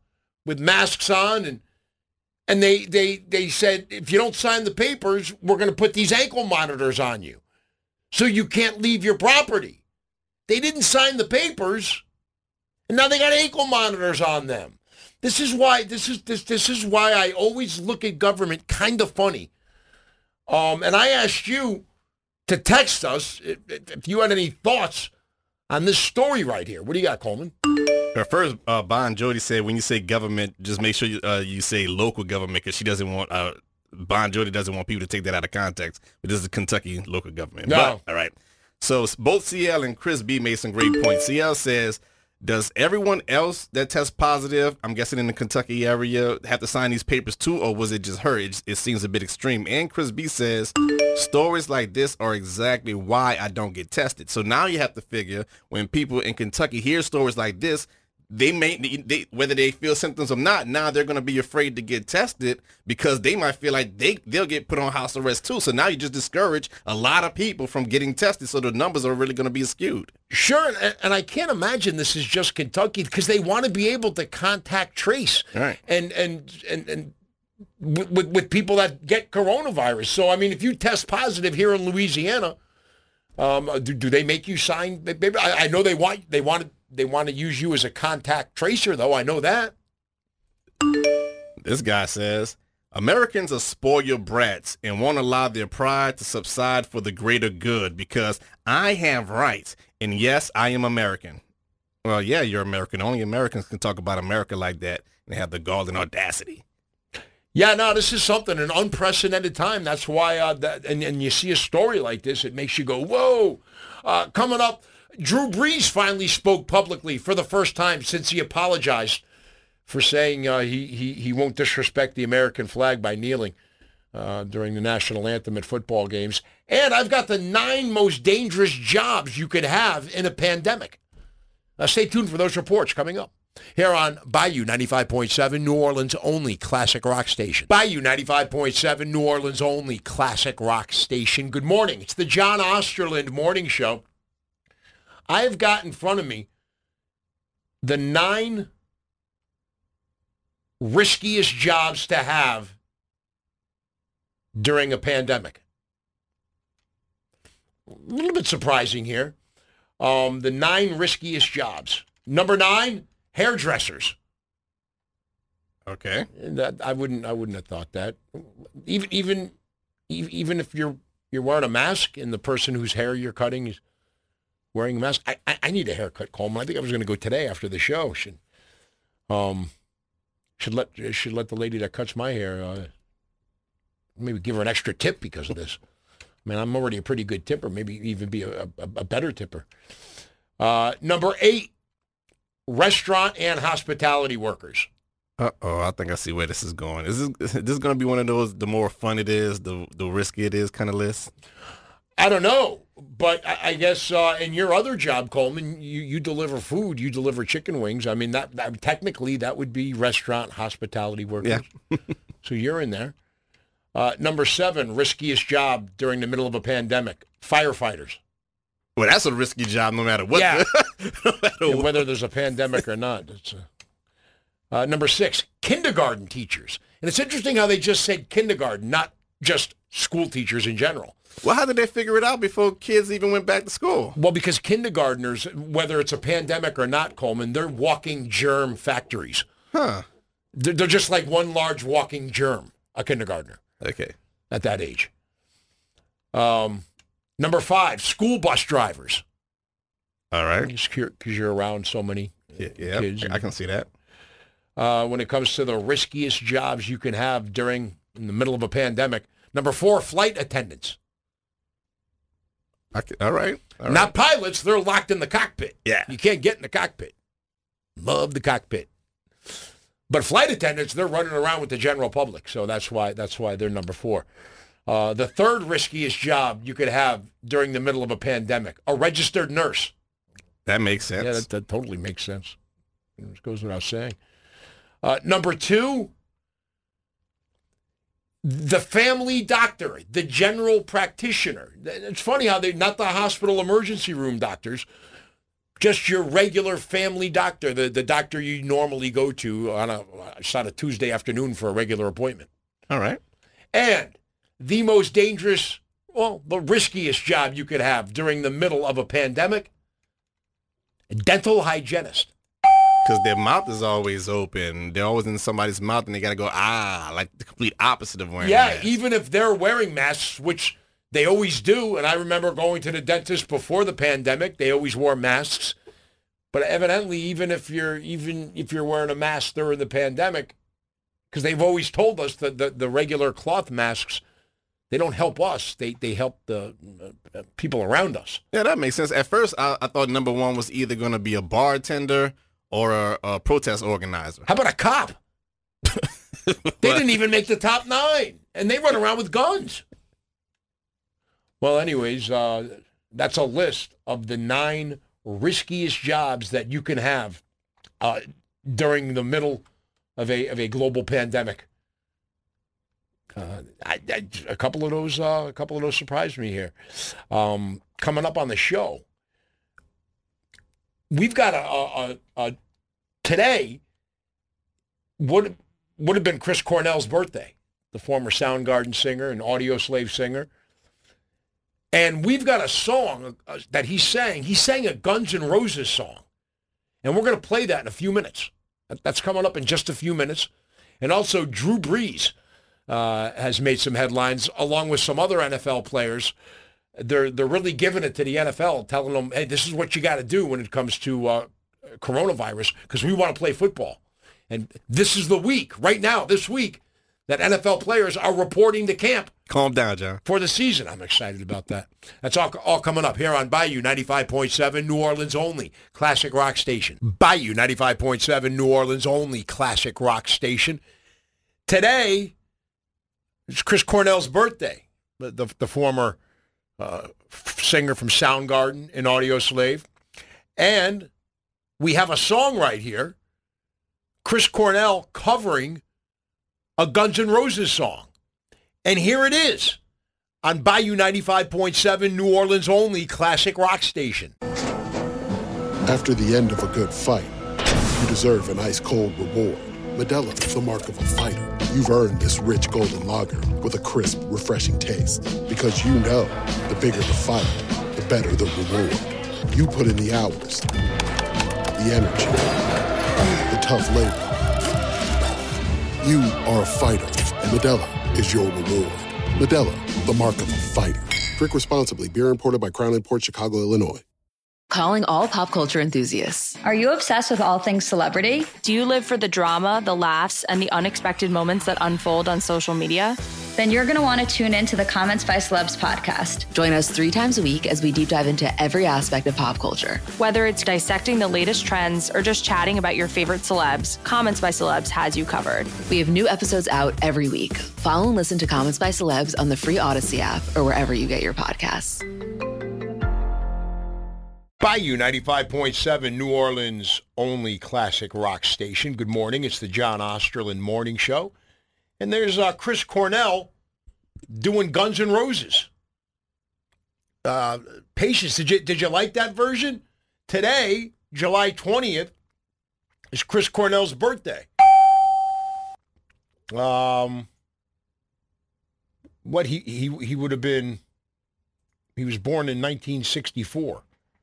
with masks on, and they said, if you don't sign the papers, we're going to put these ankle monitors on you so you can't leave your property. They didn't sign the papers, and now they got ankle monitors on them. This is why I always look at government kind of funny. And I asked you to text us if you had any thoughts on this story right here. What do you got, Coleman? First, Bon Jody said, when you say government, just make sure you say local government, because she doesn't want, Bon Jody doesn't want people to take that out of context. But this is Kentucky local government. No. But, all right. So both CL and Chris B made some great points. CL says, does everyone else that tests positive, I'm guessing in the Kentucky area, have to sign these papers too, or was it just her? It seems a bit extreme. And Chris B says, stories like this are exactly why I don't get tested. So now you have to figure, when people in Kentucky hear stories like this, they whether they feel symptoms or not, now they're going to be afraid to get tested because they might feel like they'll get put on house arrest too. So now you just discourage a lot of people from getting tested, so the numbers are really going to be skewed. Sure, and I can't imagine this is just Kentucky, because they want to be able to contact trace and with people that get coronavirus. So I mean, if you test positive here in Louisiana, do they make you sign? I know they want to use you as a contact tracer, though. I know that. This guy says, Americans are spoiled brats and won't allow their pride to subside for the greater good because I have rights. And yes, I am American. Well, yeah, you're American. Only Americans can talk about America like that and have the gall and audacity. Yeah, no, this is something, an unprecedented time. That's why, and you see a story like this, it makes you go, whoa. Coming up, Drew Brees finally spoke publicly for the first time since he apologized for saying he won't disrespect the American flag by kneeling during the national anthem at football games. And I've got the 9 most dangerous jobs you could have in a pandemic. Stay tuned for those reports coming up here on Bayou 95.7, New Orleans' only classic rock station. Bayou 95.7, New Orleans' only classic rock station. Good morning. It's the John Osterland Morning Show. I have got in front of me the 9 riskiest jobs to have during a pandemic. A little bit surprising here. The 9 riskiest jobs. Number 9, hairdressers. Okay. I wouldn't have thought that. Even if you're wearing a mask and the person whose hair you're cutting is wearing a mask. I need a haircut, Coleman. I think I was going to go today after the show. Should let the lady that cuts my hair maybe give her an extra tip because of this. I mean, I'm already a pretty good tipper. Maybe even be a better tipper. Number 8, restaurant and hospitality workers. Uh-oh, I think I see where this is going. Is this going to be one of those, the more fun it is, the risky it is kind of list? I don't know, but I guess in your other job, Coleman, you deliver food, you deliver chicken wings. I mean, that technically that would be restaurant hospitality workers. Yeah. So you're in there. Number 7, riskiest job during the middle of a pandemic, firefighters. Well, that's a risky job no matter what. Yeah. Whether there's a pandemic or not. Number 6, kindergarten teachers. And it's interesting how they just said kindergarten, not just school teachers in general. Well, how did they figure it out before kids even went back to school? Well, because kindergartners, whether it's a pandemic or not, Coleman, they're walking germ factories. Huh. They're just like one large walking germ, a kindergartner. Okay. At that age. Number 5, school bus drivers. All right. Because you're around so many kids. I can see that. When it comes to the riskiest jobs you can have in the middle of a pandemic. Number 4, flight attendants. All right. Not pilots. They're locked in the cockpit. Yeah. You can't get in the cockpit. Love the cockpit. But flight attendants, they're running around with the general public. So that's why they're number 4. The 3rd riskiest job you could have during the middle of a pandemic, a registered nurse. That makes sense. Yeah, that totally makes sense. It goes without saying. Number 2, the family doctor, the general practitioner. It's funny how not the hospital emergency room doctors, Just your regular family doctor, the doctor you normally go to on a Tuesday afternoon for a regular appointment. All right. And the most dangerous, the riskiest job you could have during the middle of a pandemic, a dental hygienist. Because their mouth is always open. They're always in somebody's mouth, and they got to go, like the complete opposite of wearing a mask. Even if they're wearing masks, which they always do, and I remember going to the dentist before the pandemic, they always wore masks. But evidently, even if you're wearing a mask during the pandemic, because they've always told us that the regular cloth masks, they don't help us. They help the people around us. Yeah, that makes sense. At first, I thought number one was either going to be a bartender or a protest organizer. How about a cop? They didn't even make the top 9, and they run around with guns. Well, anyways, that's a list of the 9 riskiest jobs that you can have during the middle of a global pandemic. A couple of those surprised me here. Coming up on the show, we've got a today would have been Chris Cornell's birthday, the former Soundgarden singer and Audioslave singer. And we've got a song that he sang. He sang a Guns N' Roses song. And we're going to play that in a few minutes. That's coming up in just a few minutes. And also Drew Brees has made some headlines along with some other NFL players. They're really giving it to the NFL, telling them, hey, this is what you got to do when it comes to coronavirus, because we want to play football. And this is the week, right now, this week, that NFL players are reporting to camp. Calm down, John. For the season. I'm excited about that. That's all coming up here on Bayou 95.7, New Orleans only classic rock station. Bayou 95.7, New Orleans only classic rock station. Today, it's Chris Cornell's birthday, the former singer from Soundgarden and Audioslave. And we have a song right here, Chris Cornell covering a Guns N' Roses song. And here it is on Bayou 95.7, New Orleans only classic rock station. After the end of a good fight, you deserve an ice-cold reward. Modelo, the mark of a fighter. You've earned this rich golden lager with a crisp, refreshing taste. Because you know, the bigger the fight, the better the reward. You put in the hours, the energy, the tough labor. You are a fighter, and Modelo is your reward. Modelo, the mark of a fighter. Drink responsibly. Beer imported by Crown Imports, Chicago, Illinois. Calling all pop culture enthusiasts. Are you obsessed with all things celebrity? Do you live for the drama, the laughs, and the unexpected moments that unfold on social media? Then you're going to want to tune in to the Comments by Celebs podcast. Join us 3 times a week as we deep dive into every aspect of pop culture. Whether it's dissecting the latest trends or just chatting about your favorite celebs, Comments by Celebs has you covered. We have new episodes out every week. Follow and listen to Comments by Celebs on the free Odyssey app or wherever you get your podcasts. Bayou 95.7, New Orleans only classic rock station. Good morning. It's the John Osterland Morning Show. And there's Chris Cornell doing Guns N' Roses. Patience, did you like that version? Today, July 20th, is Chris Cornell's birthday. What he would have been, he was born in 1964.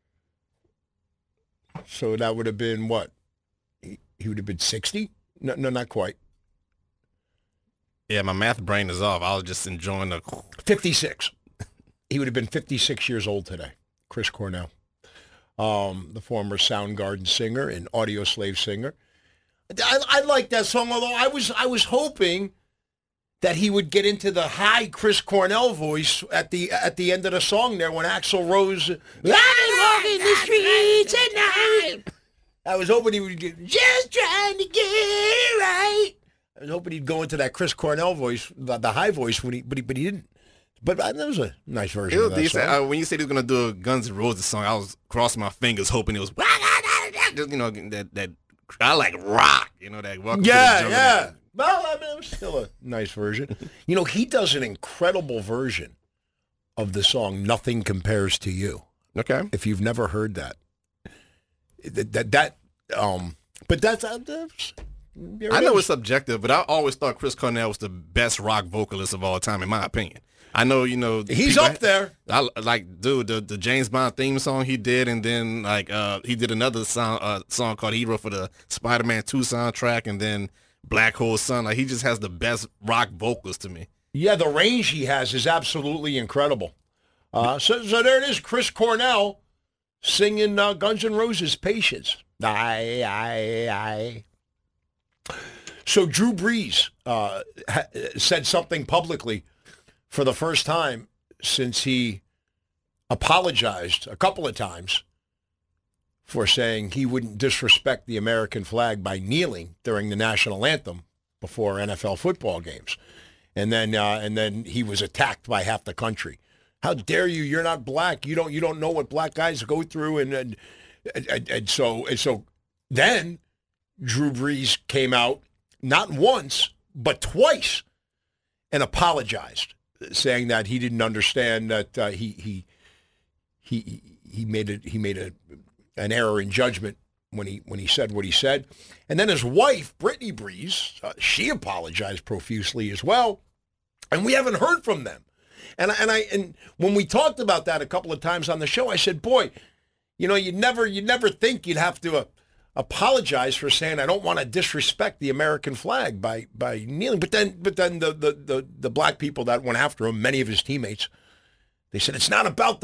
So that would have been what? He would have been 60? No, not quite. Yeah, my math brain is off. I was just enjoying the... 56. He would have been 56 years old today, Chris Cornell, the former Soundgarden singer and Audioslave singer. I like that song, although I was hoping that he would get into the high Chris Cornell voice at the end of the song there when Axl Rose, I walk in the streets at night. I was hoping he would get, just trying to get it right. I was hoping he'd go into that Chris Cornell voice, the high voice, but he didn't. But that was a nice version of that song. When you said he was going to do a Guns N' Roses song, I was crossing my fingers hoping it was, just, that I like rock, that welcome to the jungle. Yeah. Well, I mean, it was still a nice version. He does an incredible version of the song Nothing Compares to You. Okay. If you've never heard that. But that's I know it's subjective, but I always thought Chris Cornell was the best rock vocalist of all time, in my opinion. I know, he's up there. The James Bond theme song he did, and then he did another song called Hero for the Spider-Man 2 soundtrack, and then Black Hole Sun. Like, he just has the best rock vocals to me. Yeah, the range he has is absolutely incredible. So there it is, Chris Cornell singing Guns N' Roses' Patience. I. So Drew Brees said something publicly for the first time since he apologized a couple of times for saying he wouldn't disrespect the American flag by kneeling during the national anthem before NFL football games. And then he was attacked by half the country. How dare you? You're not black. You don't know what black guys go through. And so then Drew Brees came out not once but twice and apologized, saying that he didn't understand that he made an error in judgment when he said what he said. And then his wife, Brittany Brees, she apologized profusely as well, and we haven't heard from them. And when we talked about that a couple of times on the show, I said, boy, you'd never think you'd have to apologize for saying I don't want to disrespect the American flag by kneeling. But then the black people that went after him, many of his teammates, they said it's not about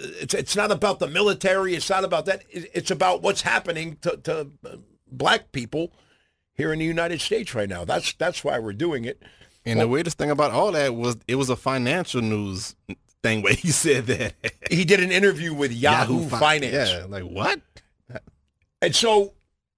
the military. It's not about that. It's about what's happening to black people here in the United States right now. That's why we're doing it. And the weirdest thing about all that was it was a financial news thing where he said that. He did an interview with Yahoo Finance. Yeah, like what? And so,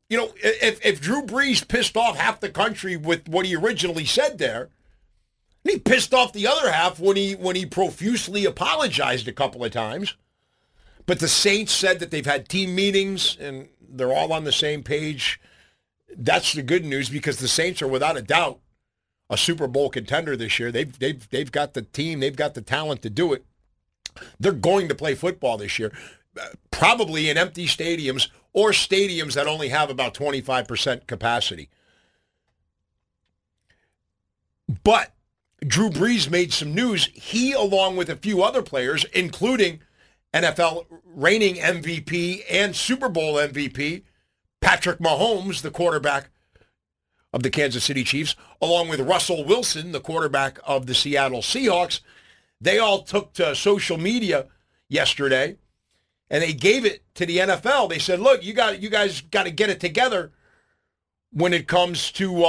if Drew Brees pissed off half the country with what he originally said there, and he pissed off the other half when he profusely apologized a couple of times. But the Saints said that they've had team meetings and they're all on the same page. That's the good news, because the Saints are without a doubt a Super Bowl contender this year. They've got the team, they've got the talent to do it. They're going to play football this year, probably in empty stadiums or stadiums that only have about 25% capacity. But Drew Brees made some news. He, along with a few other players, including NFL reigning MVP and Super Bowl MVP, Patrick Mahomes, the quarterback of the Kansas City Chiefs, along with Russell Wilson, the quarterback of the Seattle Seahawks, they all took to social media yesterday, and they gave it to the NFL. They said, look, you guys got to get it together when it comes to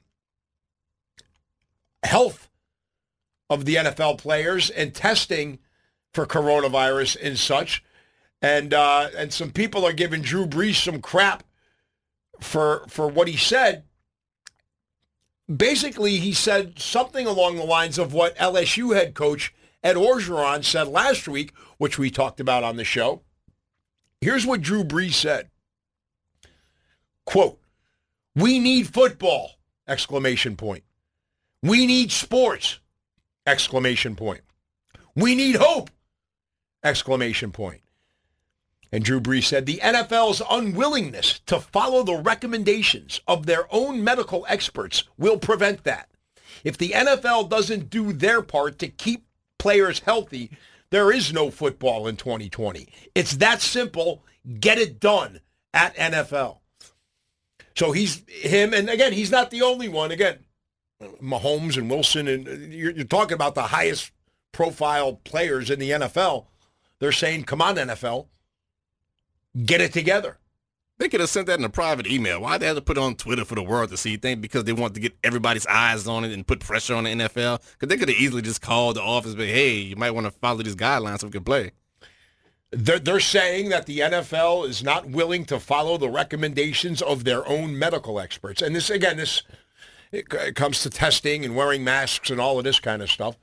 health of the NFL players and testing for coronavirus and such. And some people are giving Drew Brees some crap for what he said. Basically, he said something along the lines of what LSU head coach Ed Orgeron said last week, which we talked about on the show. Here's what Drew Brees said. Quote, "We need football!" Exclamation point. "We need sports!" Exclamation point. "We need hope!" Exclamation point. And Drew Brees said the NFL's unwillingness to follow the recommendations of their own medical experts will prevent that. If the NFL doesn't do their part to keep players healthy, there is no football in 2020. It's that simple. Get it done at NFL. So him, and again, he's not the only one. Again, Mahomes and Wilson, and you're talking about the highest profile players in the NFL. They're saying, come on, NFL, get it together. They could have sent that in a private email. Why'd they have to put it on Twitter for the world to see? You think because they want to get everybody's eyes on it and put pressure on the NFL? Because they could have easily just called the office and be, hey, you might want to follow these guidelines so we can play. They're saying that the NFL is not willing to follow the recommendations of their own medical experts. And this it comes to testing and wearing masks and all of this kind of stuff.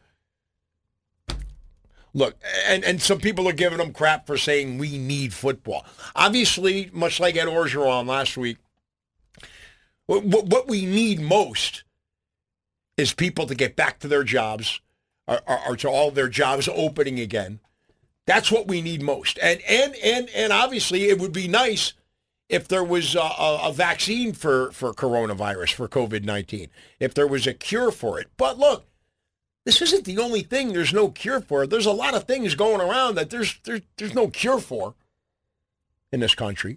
Look, and some people are giving them crap for saying we need football. Obviously, much like Ed Orgeron last week, what we need most is people to get back to their jobs or to all their jobs opening again. That's what we need most. And obviously, it would be nice if there was a vaccine for coronavirus, for COVID-19, if there was a cure for it. But look, this isn't the only thing there's no cure for. There's a lot of things going around that there's no cure for in this country,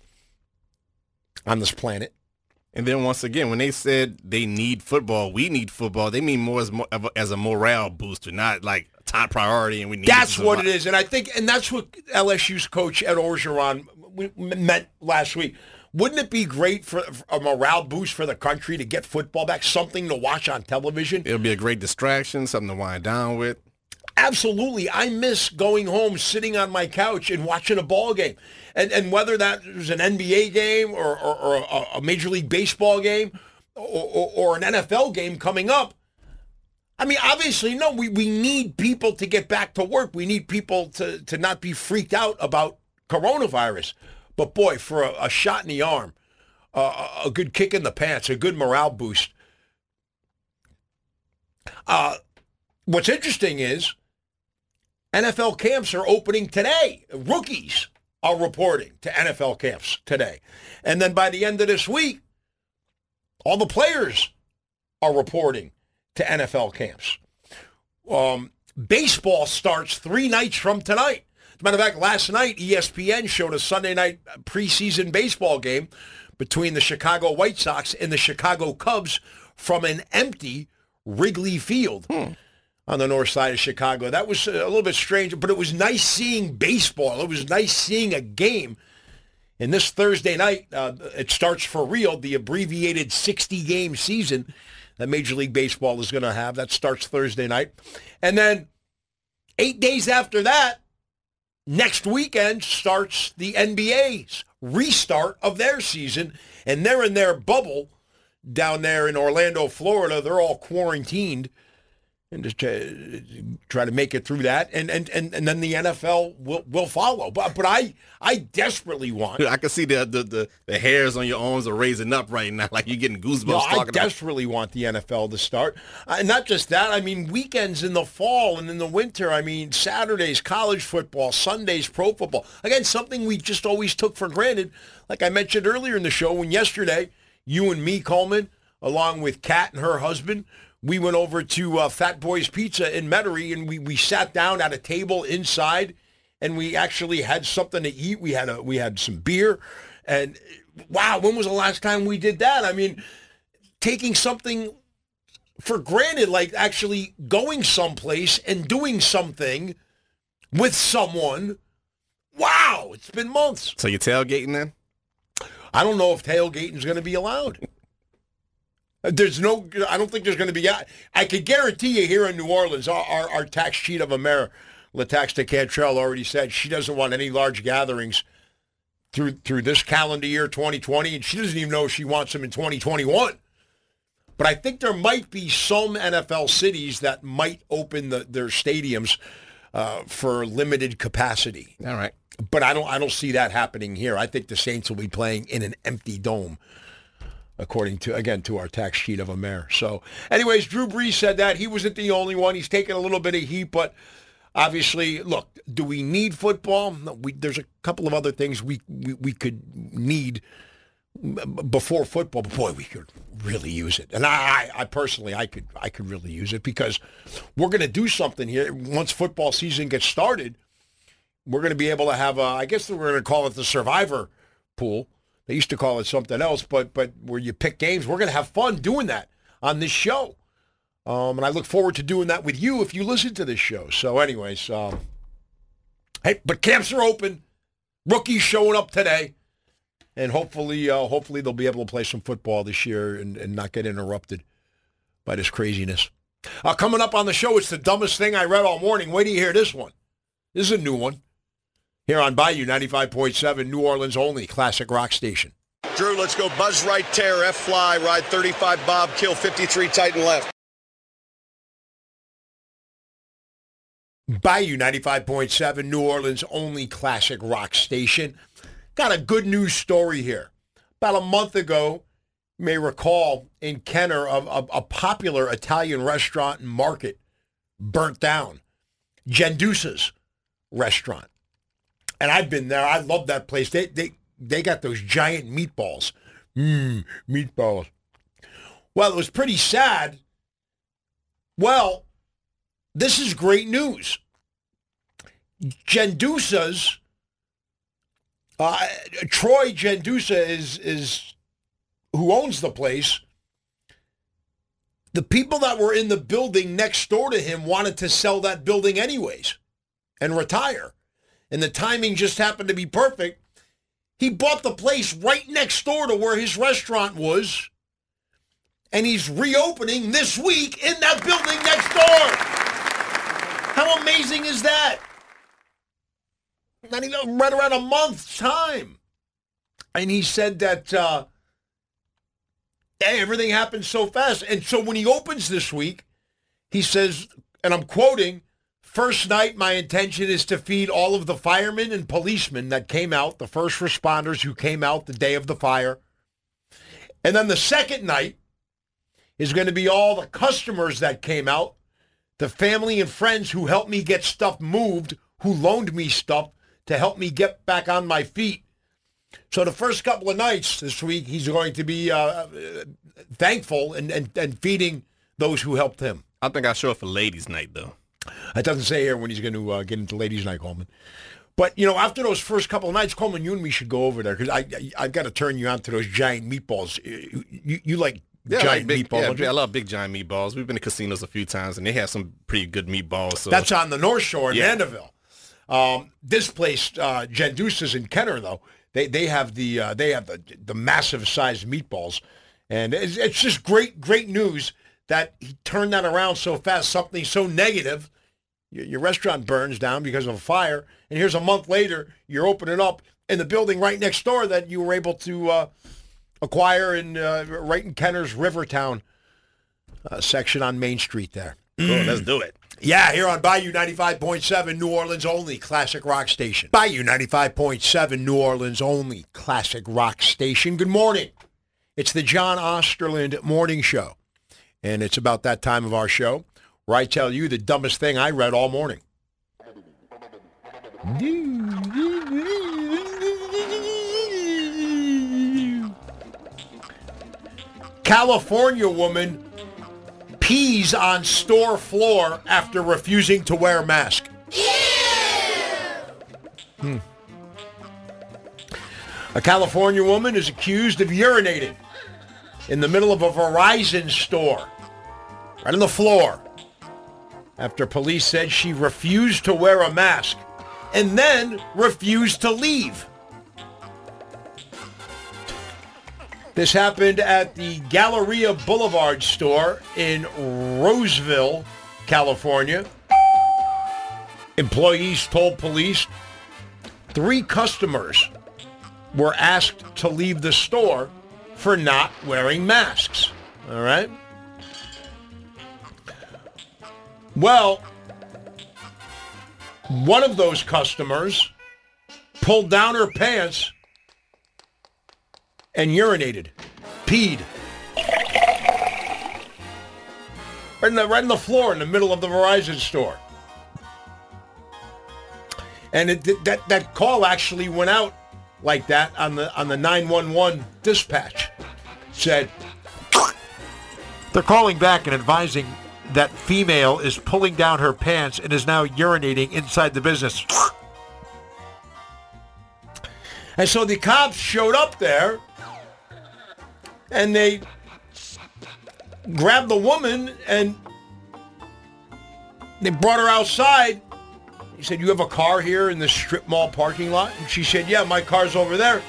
on this planet. And then once again, when they said they need football, we need football, they mean more as a morale booster, not like top priority. And we need. That's what it is, and I think, and that's what LSU's coach Ed Orgeron meant last week. Wouldn't it be great for a morale boost for the country to get football back, something to watch on television? It'll be a great distraction, something to wind down with. Absolutely. I miss going home, sitting on my couch and watching a ball game. And whether that was an NBA game or a Major League Baseball game or an NFL game coming up, I mean, obviously, no, we need people to get back to work. We need people to not be freaked out about coronavirus. But, boy, for a shot in the arm, a good kick in the pants, a good morale boost. What's interesting is NFL camps are opening today. Rookies are reporting to NFL camps today. And then by the end of this week, all the players are reporting to NFL camps. Baseball starts 3 nights from tonight. As a matter of fact, last night, ESPN showed a Sunday night preseason baseball game between the Chicago White Sox and the Chicago Cubs from an empty Wrigley Field on the north side of Chicago. That was a little bit strange, but it was nice seeing baseball. It was nice seeing a game. And this Thursday night, it starts for real, the abbreviated 60-game season that Major League Baseball is going to have. That starts Thursday night. And then 8 days after that, next weekend starts the NBA's restart of their season, and they're in their bubble down there in Orlando, Florida. They're all quarantined and just try to make it through that, and then the NFL will follow. But I desperately want. I can see the hairs on your arms are raising up right now, like you're getting goosebumps. No, I desperately want the NFL to start. And not just that, I mean, weekends in the fall and in the winter, I mean, Saturdays, college football, Sundays, pro football. Again, something we just always took for granted. Like I mentioned earlier in the show, when yesterday, you and me, Coleman, along with Kat and her husband, we went over to Fat Boy's Pizza in Metairie, and we sat down at a table inside, and we actually had something to eat. We had some beer, and wow, when was the last time we did that? I mean, taking something for granted, like actually going someplace and doing something with someone. Wow, it's been months. So you're tailgating then? I don't know if tailgating is going to be allowed. I don't think there's going to be. I could guarantee you here in New Orleans, our tax chief of America, Lataxa Cantrell, already said she doesn't want any large gatherings through this calendar year, 2020, and she doesn't even know if she wants them in 2021. But I think there might be some NFL cities that might open their stadiums for limited capacity. All right. But I don't see that happening here. I think the Saints will be playing in an empty dome, according to our tax sheet of a mayor. So anyways, Drew Brees said that. He wasn't the only one. He's taken a little bit of heat, but obviously, look, do we need football? No, there's a couple of other things we could need before football, but boy, we could really use it. And I personally, I could really use it, because we're going to do something here. Once football season gets started, we're going to be able to have I guess we're going to call it the Survivor Pool. They used to call it something else, but where you pick games. We're going to have fun doing that on this show. And I look forward to doing that with you if you listen to this show. So anyways, hey, but camps are open. Rookies showing up today. And hopefully they'll be able to play some football this year and not get interrupted by this craziness. Coming up on the show, it's the dumbest thing I read all morning. Wait till you hear this one. This is a new one. Here on Bayou 95.7, New Orleans only classic rock station. Drew, let's go buzz right, tear, F fly, ride 35 bob, kill 53, tighten left. Bayou 95.7, New Orleans only classic rock station. Got a good news story here. About a month ago, you may recall, in Kenner, a popular Italian restaurant and market burnt down. Gendusa's restaurant. And I've been there. I love that place. They they got those giant meatballs. Meatballs. Well, it was pretty sad. Well, this is great news. Gendusa's, Troy Gendusa is who owns the place. The people that were in the building next door to him wanted to sell that building anyways and retire. And the timing just happened to be perfect. He bought the place right next door to where his restaurant was, and he's reopening this week in that building next door. How amazing is that? Not even right around a month's time. And he said that, everything happened so fast. And so when he opens this week, he says, and I'm quoting, "First night, my intention is to feed all of the firemen and policemen that came out, the first responders who came out the day of the fire. And then the second night is going to be all the customers that came out, the family and friends who helped me get stuff moved, who loaned me stuff to help me get back on my feet." So the first couple of nights this week, he's going to be thankful and feeding those who helped him. I think I'll show up for ladies' night, though. It doesn't say here when he's going to get into ladies' night, Coleman. But, after those first couple of nights, Coleman, you and me should go over there because I've got to turn you on to those giant meatballs. You like giant meatballs? Yeah, I love big giant meatballs. We've been to casinos a few times, and they have some pretty good meatballs. So. That's on the North Shore in Mandeville. This place, Gendusa's in Kenner, though. They have the massive sized meatballs, and it's just great news that he turned that around so fast. Something so negative, your restaurant burns down because of a fire, and here's a month later you're opening up in the building right next door that you were able to acquire in right in Kenner's Rivertown section on Main Street there. Cool, let's do it. Yeah, here on Bayou 95.7, New Orleans' only classic rock station. Bayou 95.7, New Orleans' only classic rock station. Good morning. It's the John Osterland Morning Show. And it's about that time of our show where I tell you the dumbest thing I read all morning. California woman pees on store floor after refusing to wear a mask. A California woman is accused of urinating in the middle of a Verizon store, right on the floor, after police said she refused to wear a mask and then refused to leave. This happened at the Galleria Boulevard store in Roseville, California. Employees told police 3 customers were asked to leave the store for not wearing masks. All right? Well, one of those customers pulled down her pants and urinated, peed. Right on the floor in the middle of the Verizon store. And that call actually went out like that on the 911 dispatch. Said, they're calling back and advising that female is pulling down her pants and is now urinating inside the business. And so the cops showed up there, and they grabbed the woman and they brought her outside. He said, "You have a car here in the strip mall parking lot?" And she said, "Yeah, my car's over there."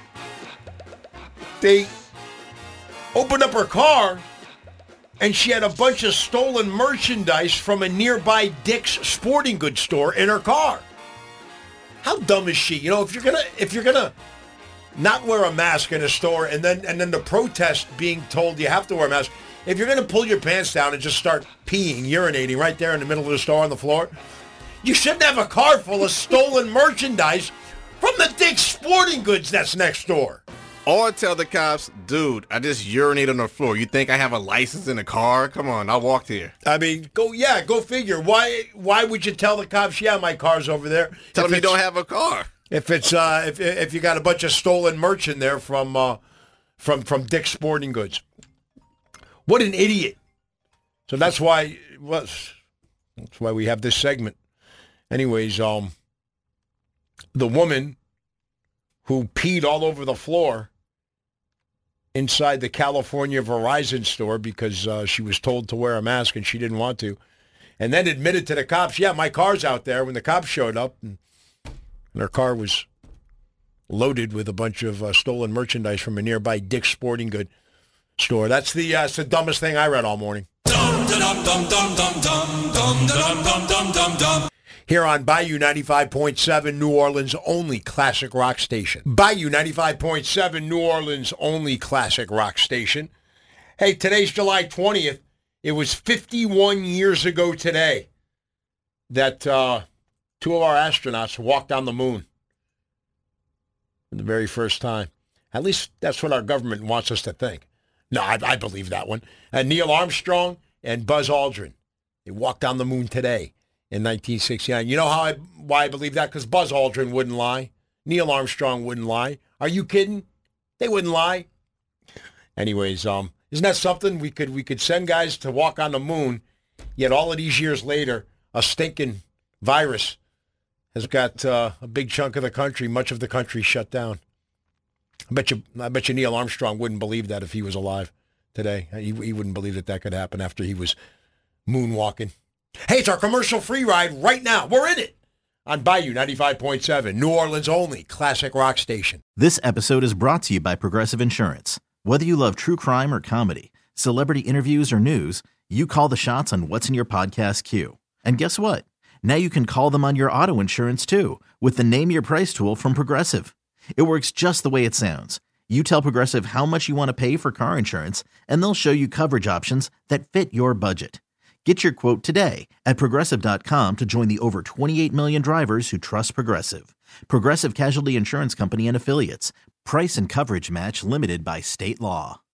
They opened up her car, and she had a bunch of stolen merchandise from a nearby Dick's Sporting Goods store in her car. How dumb is she? If you're gonna not wear a mask in a store, and then the protest being told you have to wear a mask. If you're going to pull your pants down and just start peeing, urinating right there in the middle of the store on the floor, you shouldn't have a car full of stolen merchandise from the Dick's Sporting Goods that's next door. Or tell the cops, dude, I just urinated on the floor. You think I have a license in a car? Come on, I walked here. I mean, go figure. Why would you tell the cops, yeah, my car's over there? Tell them you don't have a car. If it's if you got a bunch of stolen merch in there from Dick's Sporting Goods. What an idiot. So that's why we have this segment. Anyways, the woman who peed all over the floor inside the California Verizon store because she was told to wear a mask and she didn't want to, and then admitted to the cops, yeah, my car's out there, when the cops showed up, and her car was loaded with a bunch of stolen merchandise from a nearby Dick's Sporting Goods store. That's the dumbest thing I read all morning. Here on Bayou 95.7, New Orleans' only classic rock station. Bayou 95.7, New Orleans' only classic rock station. Hey, today's July 20th. It was 51 years ago today that two of our astronauts walked on the moon for the very first time. At least that's what our government wants us to think. No, I believe that one. Neil Armstrong and Buzz Aldrin. They walked on the moon today in 1969. You know why I believe that? Because Buzz Aldrin wouldn't lie. Neil Armstrong wouldn't lie. Are you kidding? They wouldn't lie. Anyways, isn't that something? We could send guys to walk on the moon, yet all of these years later, a stinking virus has got a big chunk of the country, much of the country, shut down. I bet you Neil Armstrong wouldn't believe that if he was alive today. He wouldn't believe that could happen after he was moonwalking. Hey, it's our commercial-free ride right now. We're in it on Bayou 95.7, New Orleans' only classic rock station. This episode is brought to you by Progressive Insurance. Whether you love true crime or comedy, celebrity interviews or news, you call the shots on what's in your podcast queue. And guess what? Now you can call them on your auto insurance too with the Name Your Price tool from Progressive. It works just the way it sounds. You tell Progressive how much you want to pay for car insurance, and they'll show you coverage options that fit your budget. Get your quote today at Progressive.com to join the over 28 million drivers who trust Progressive. Progressive Casualty Insurance Company and Affiliates. Price and coverage match limited by state law.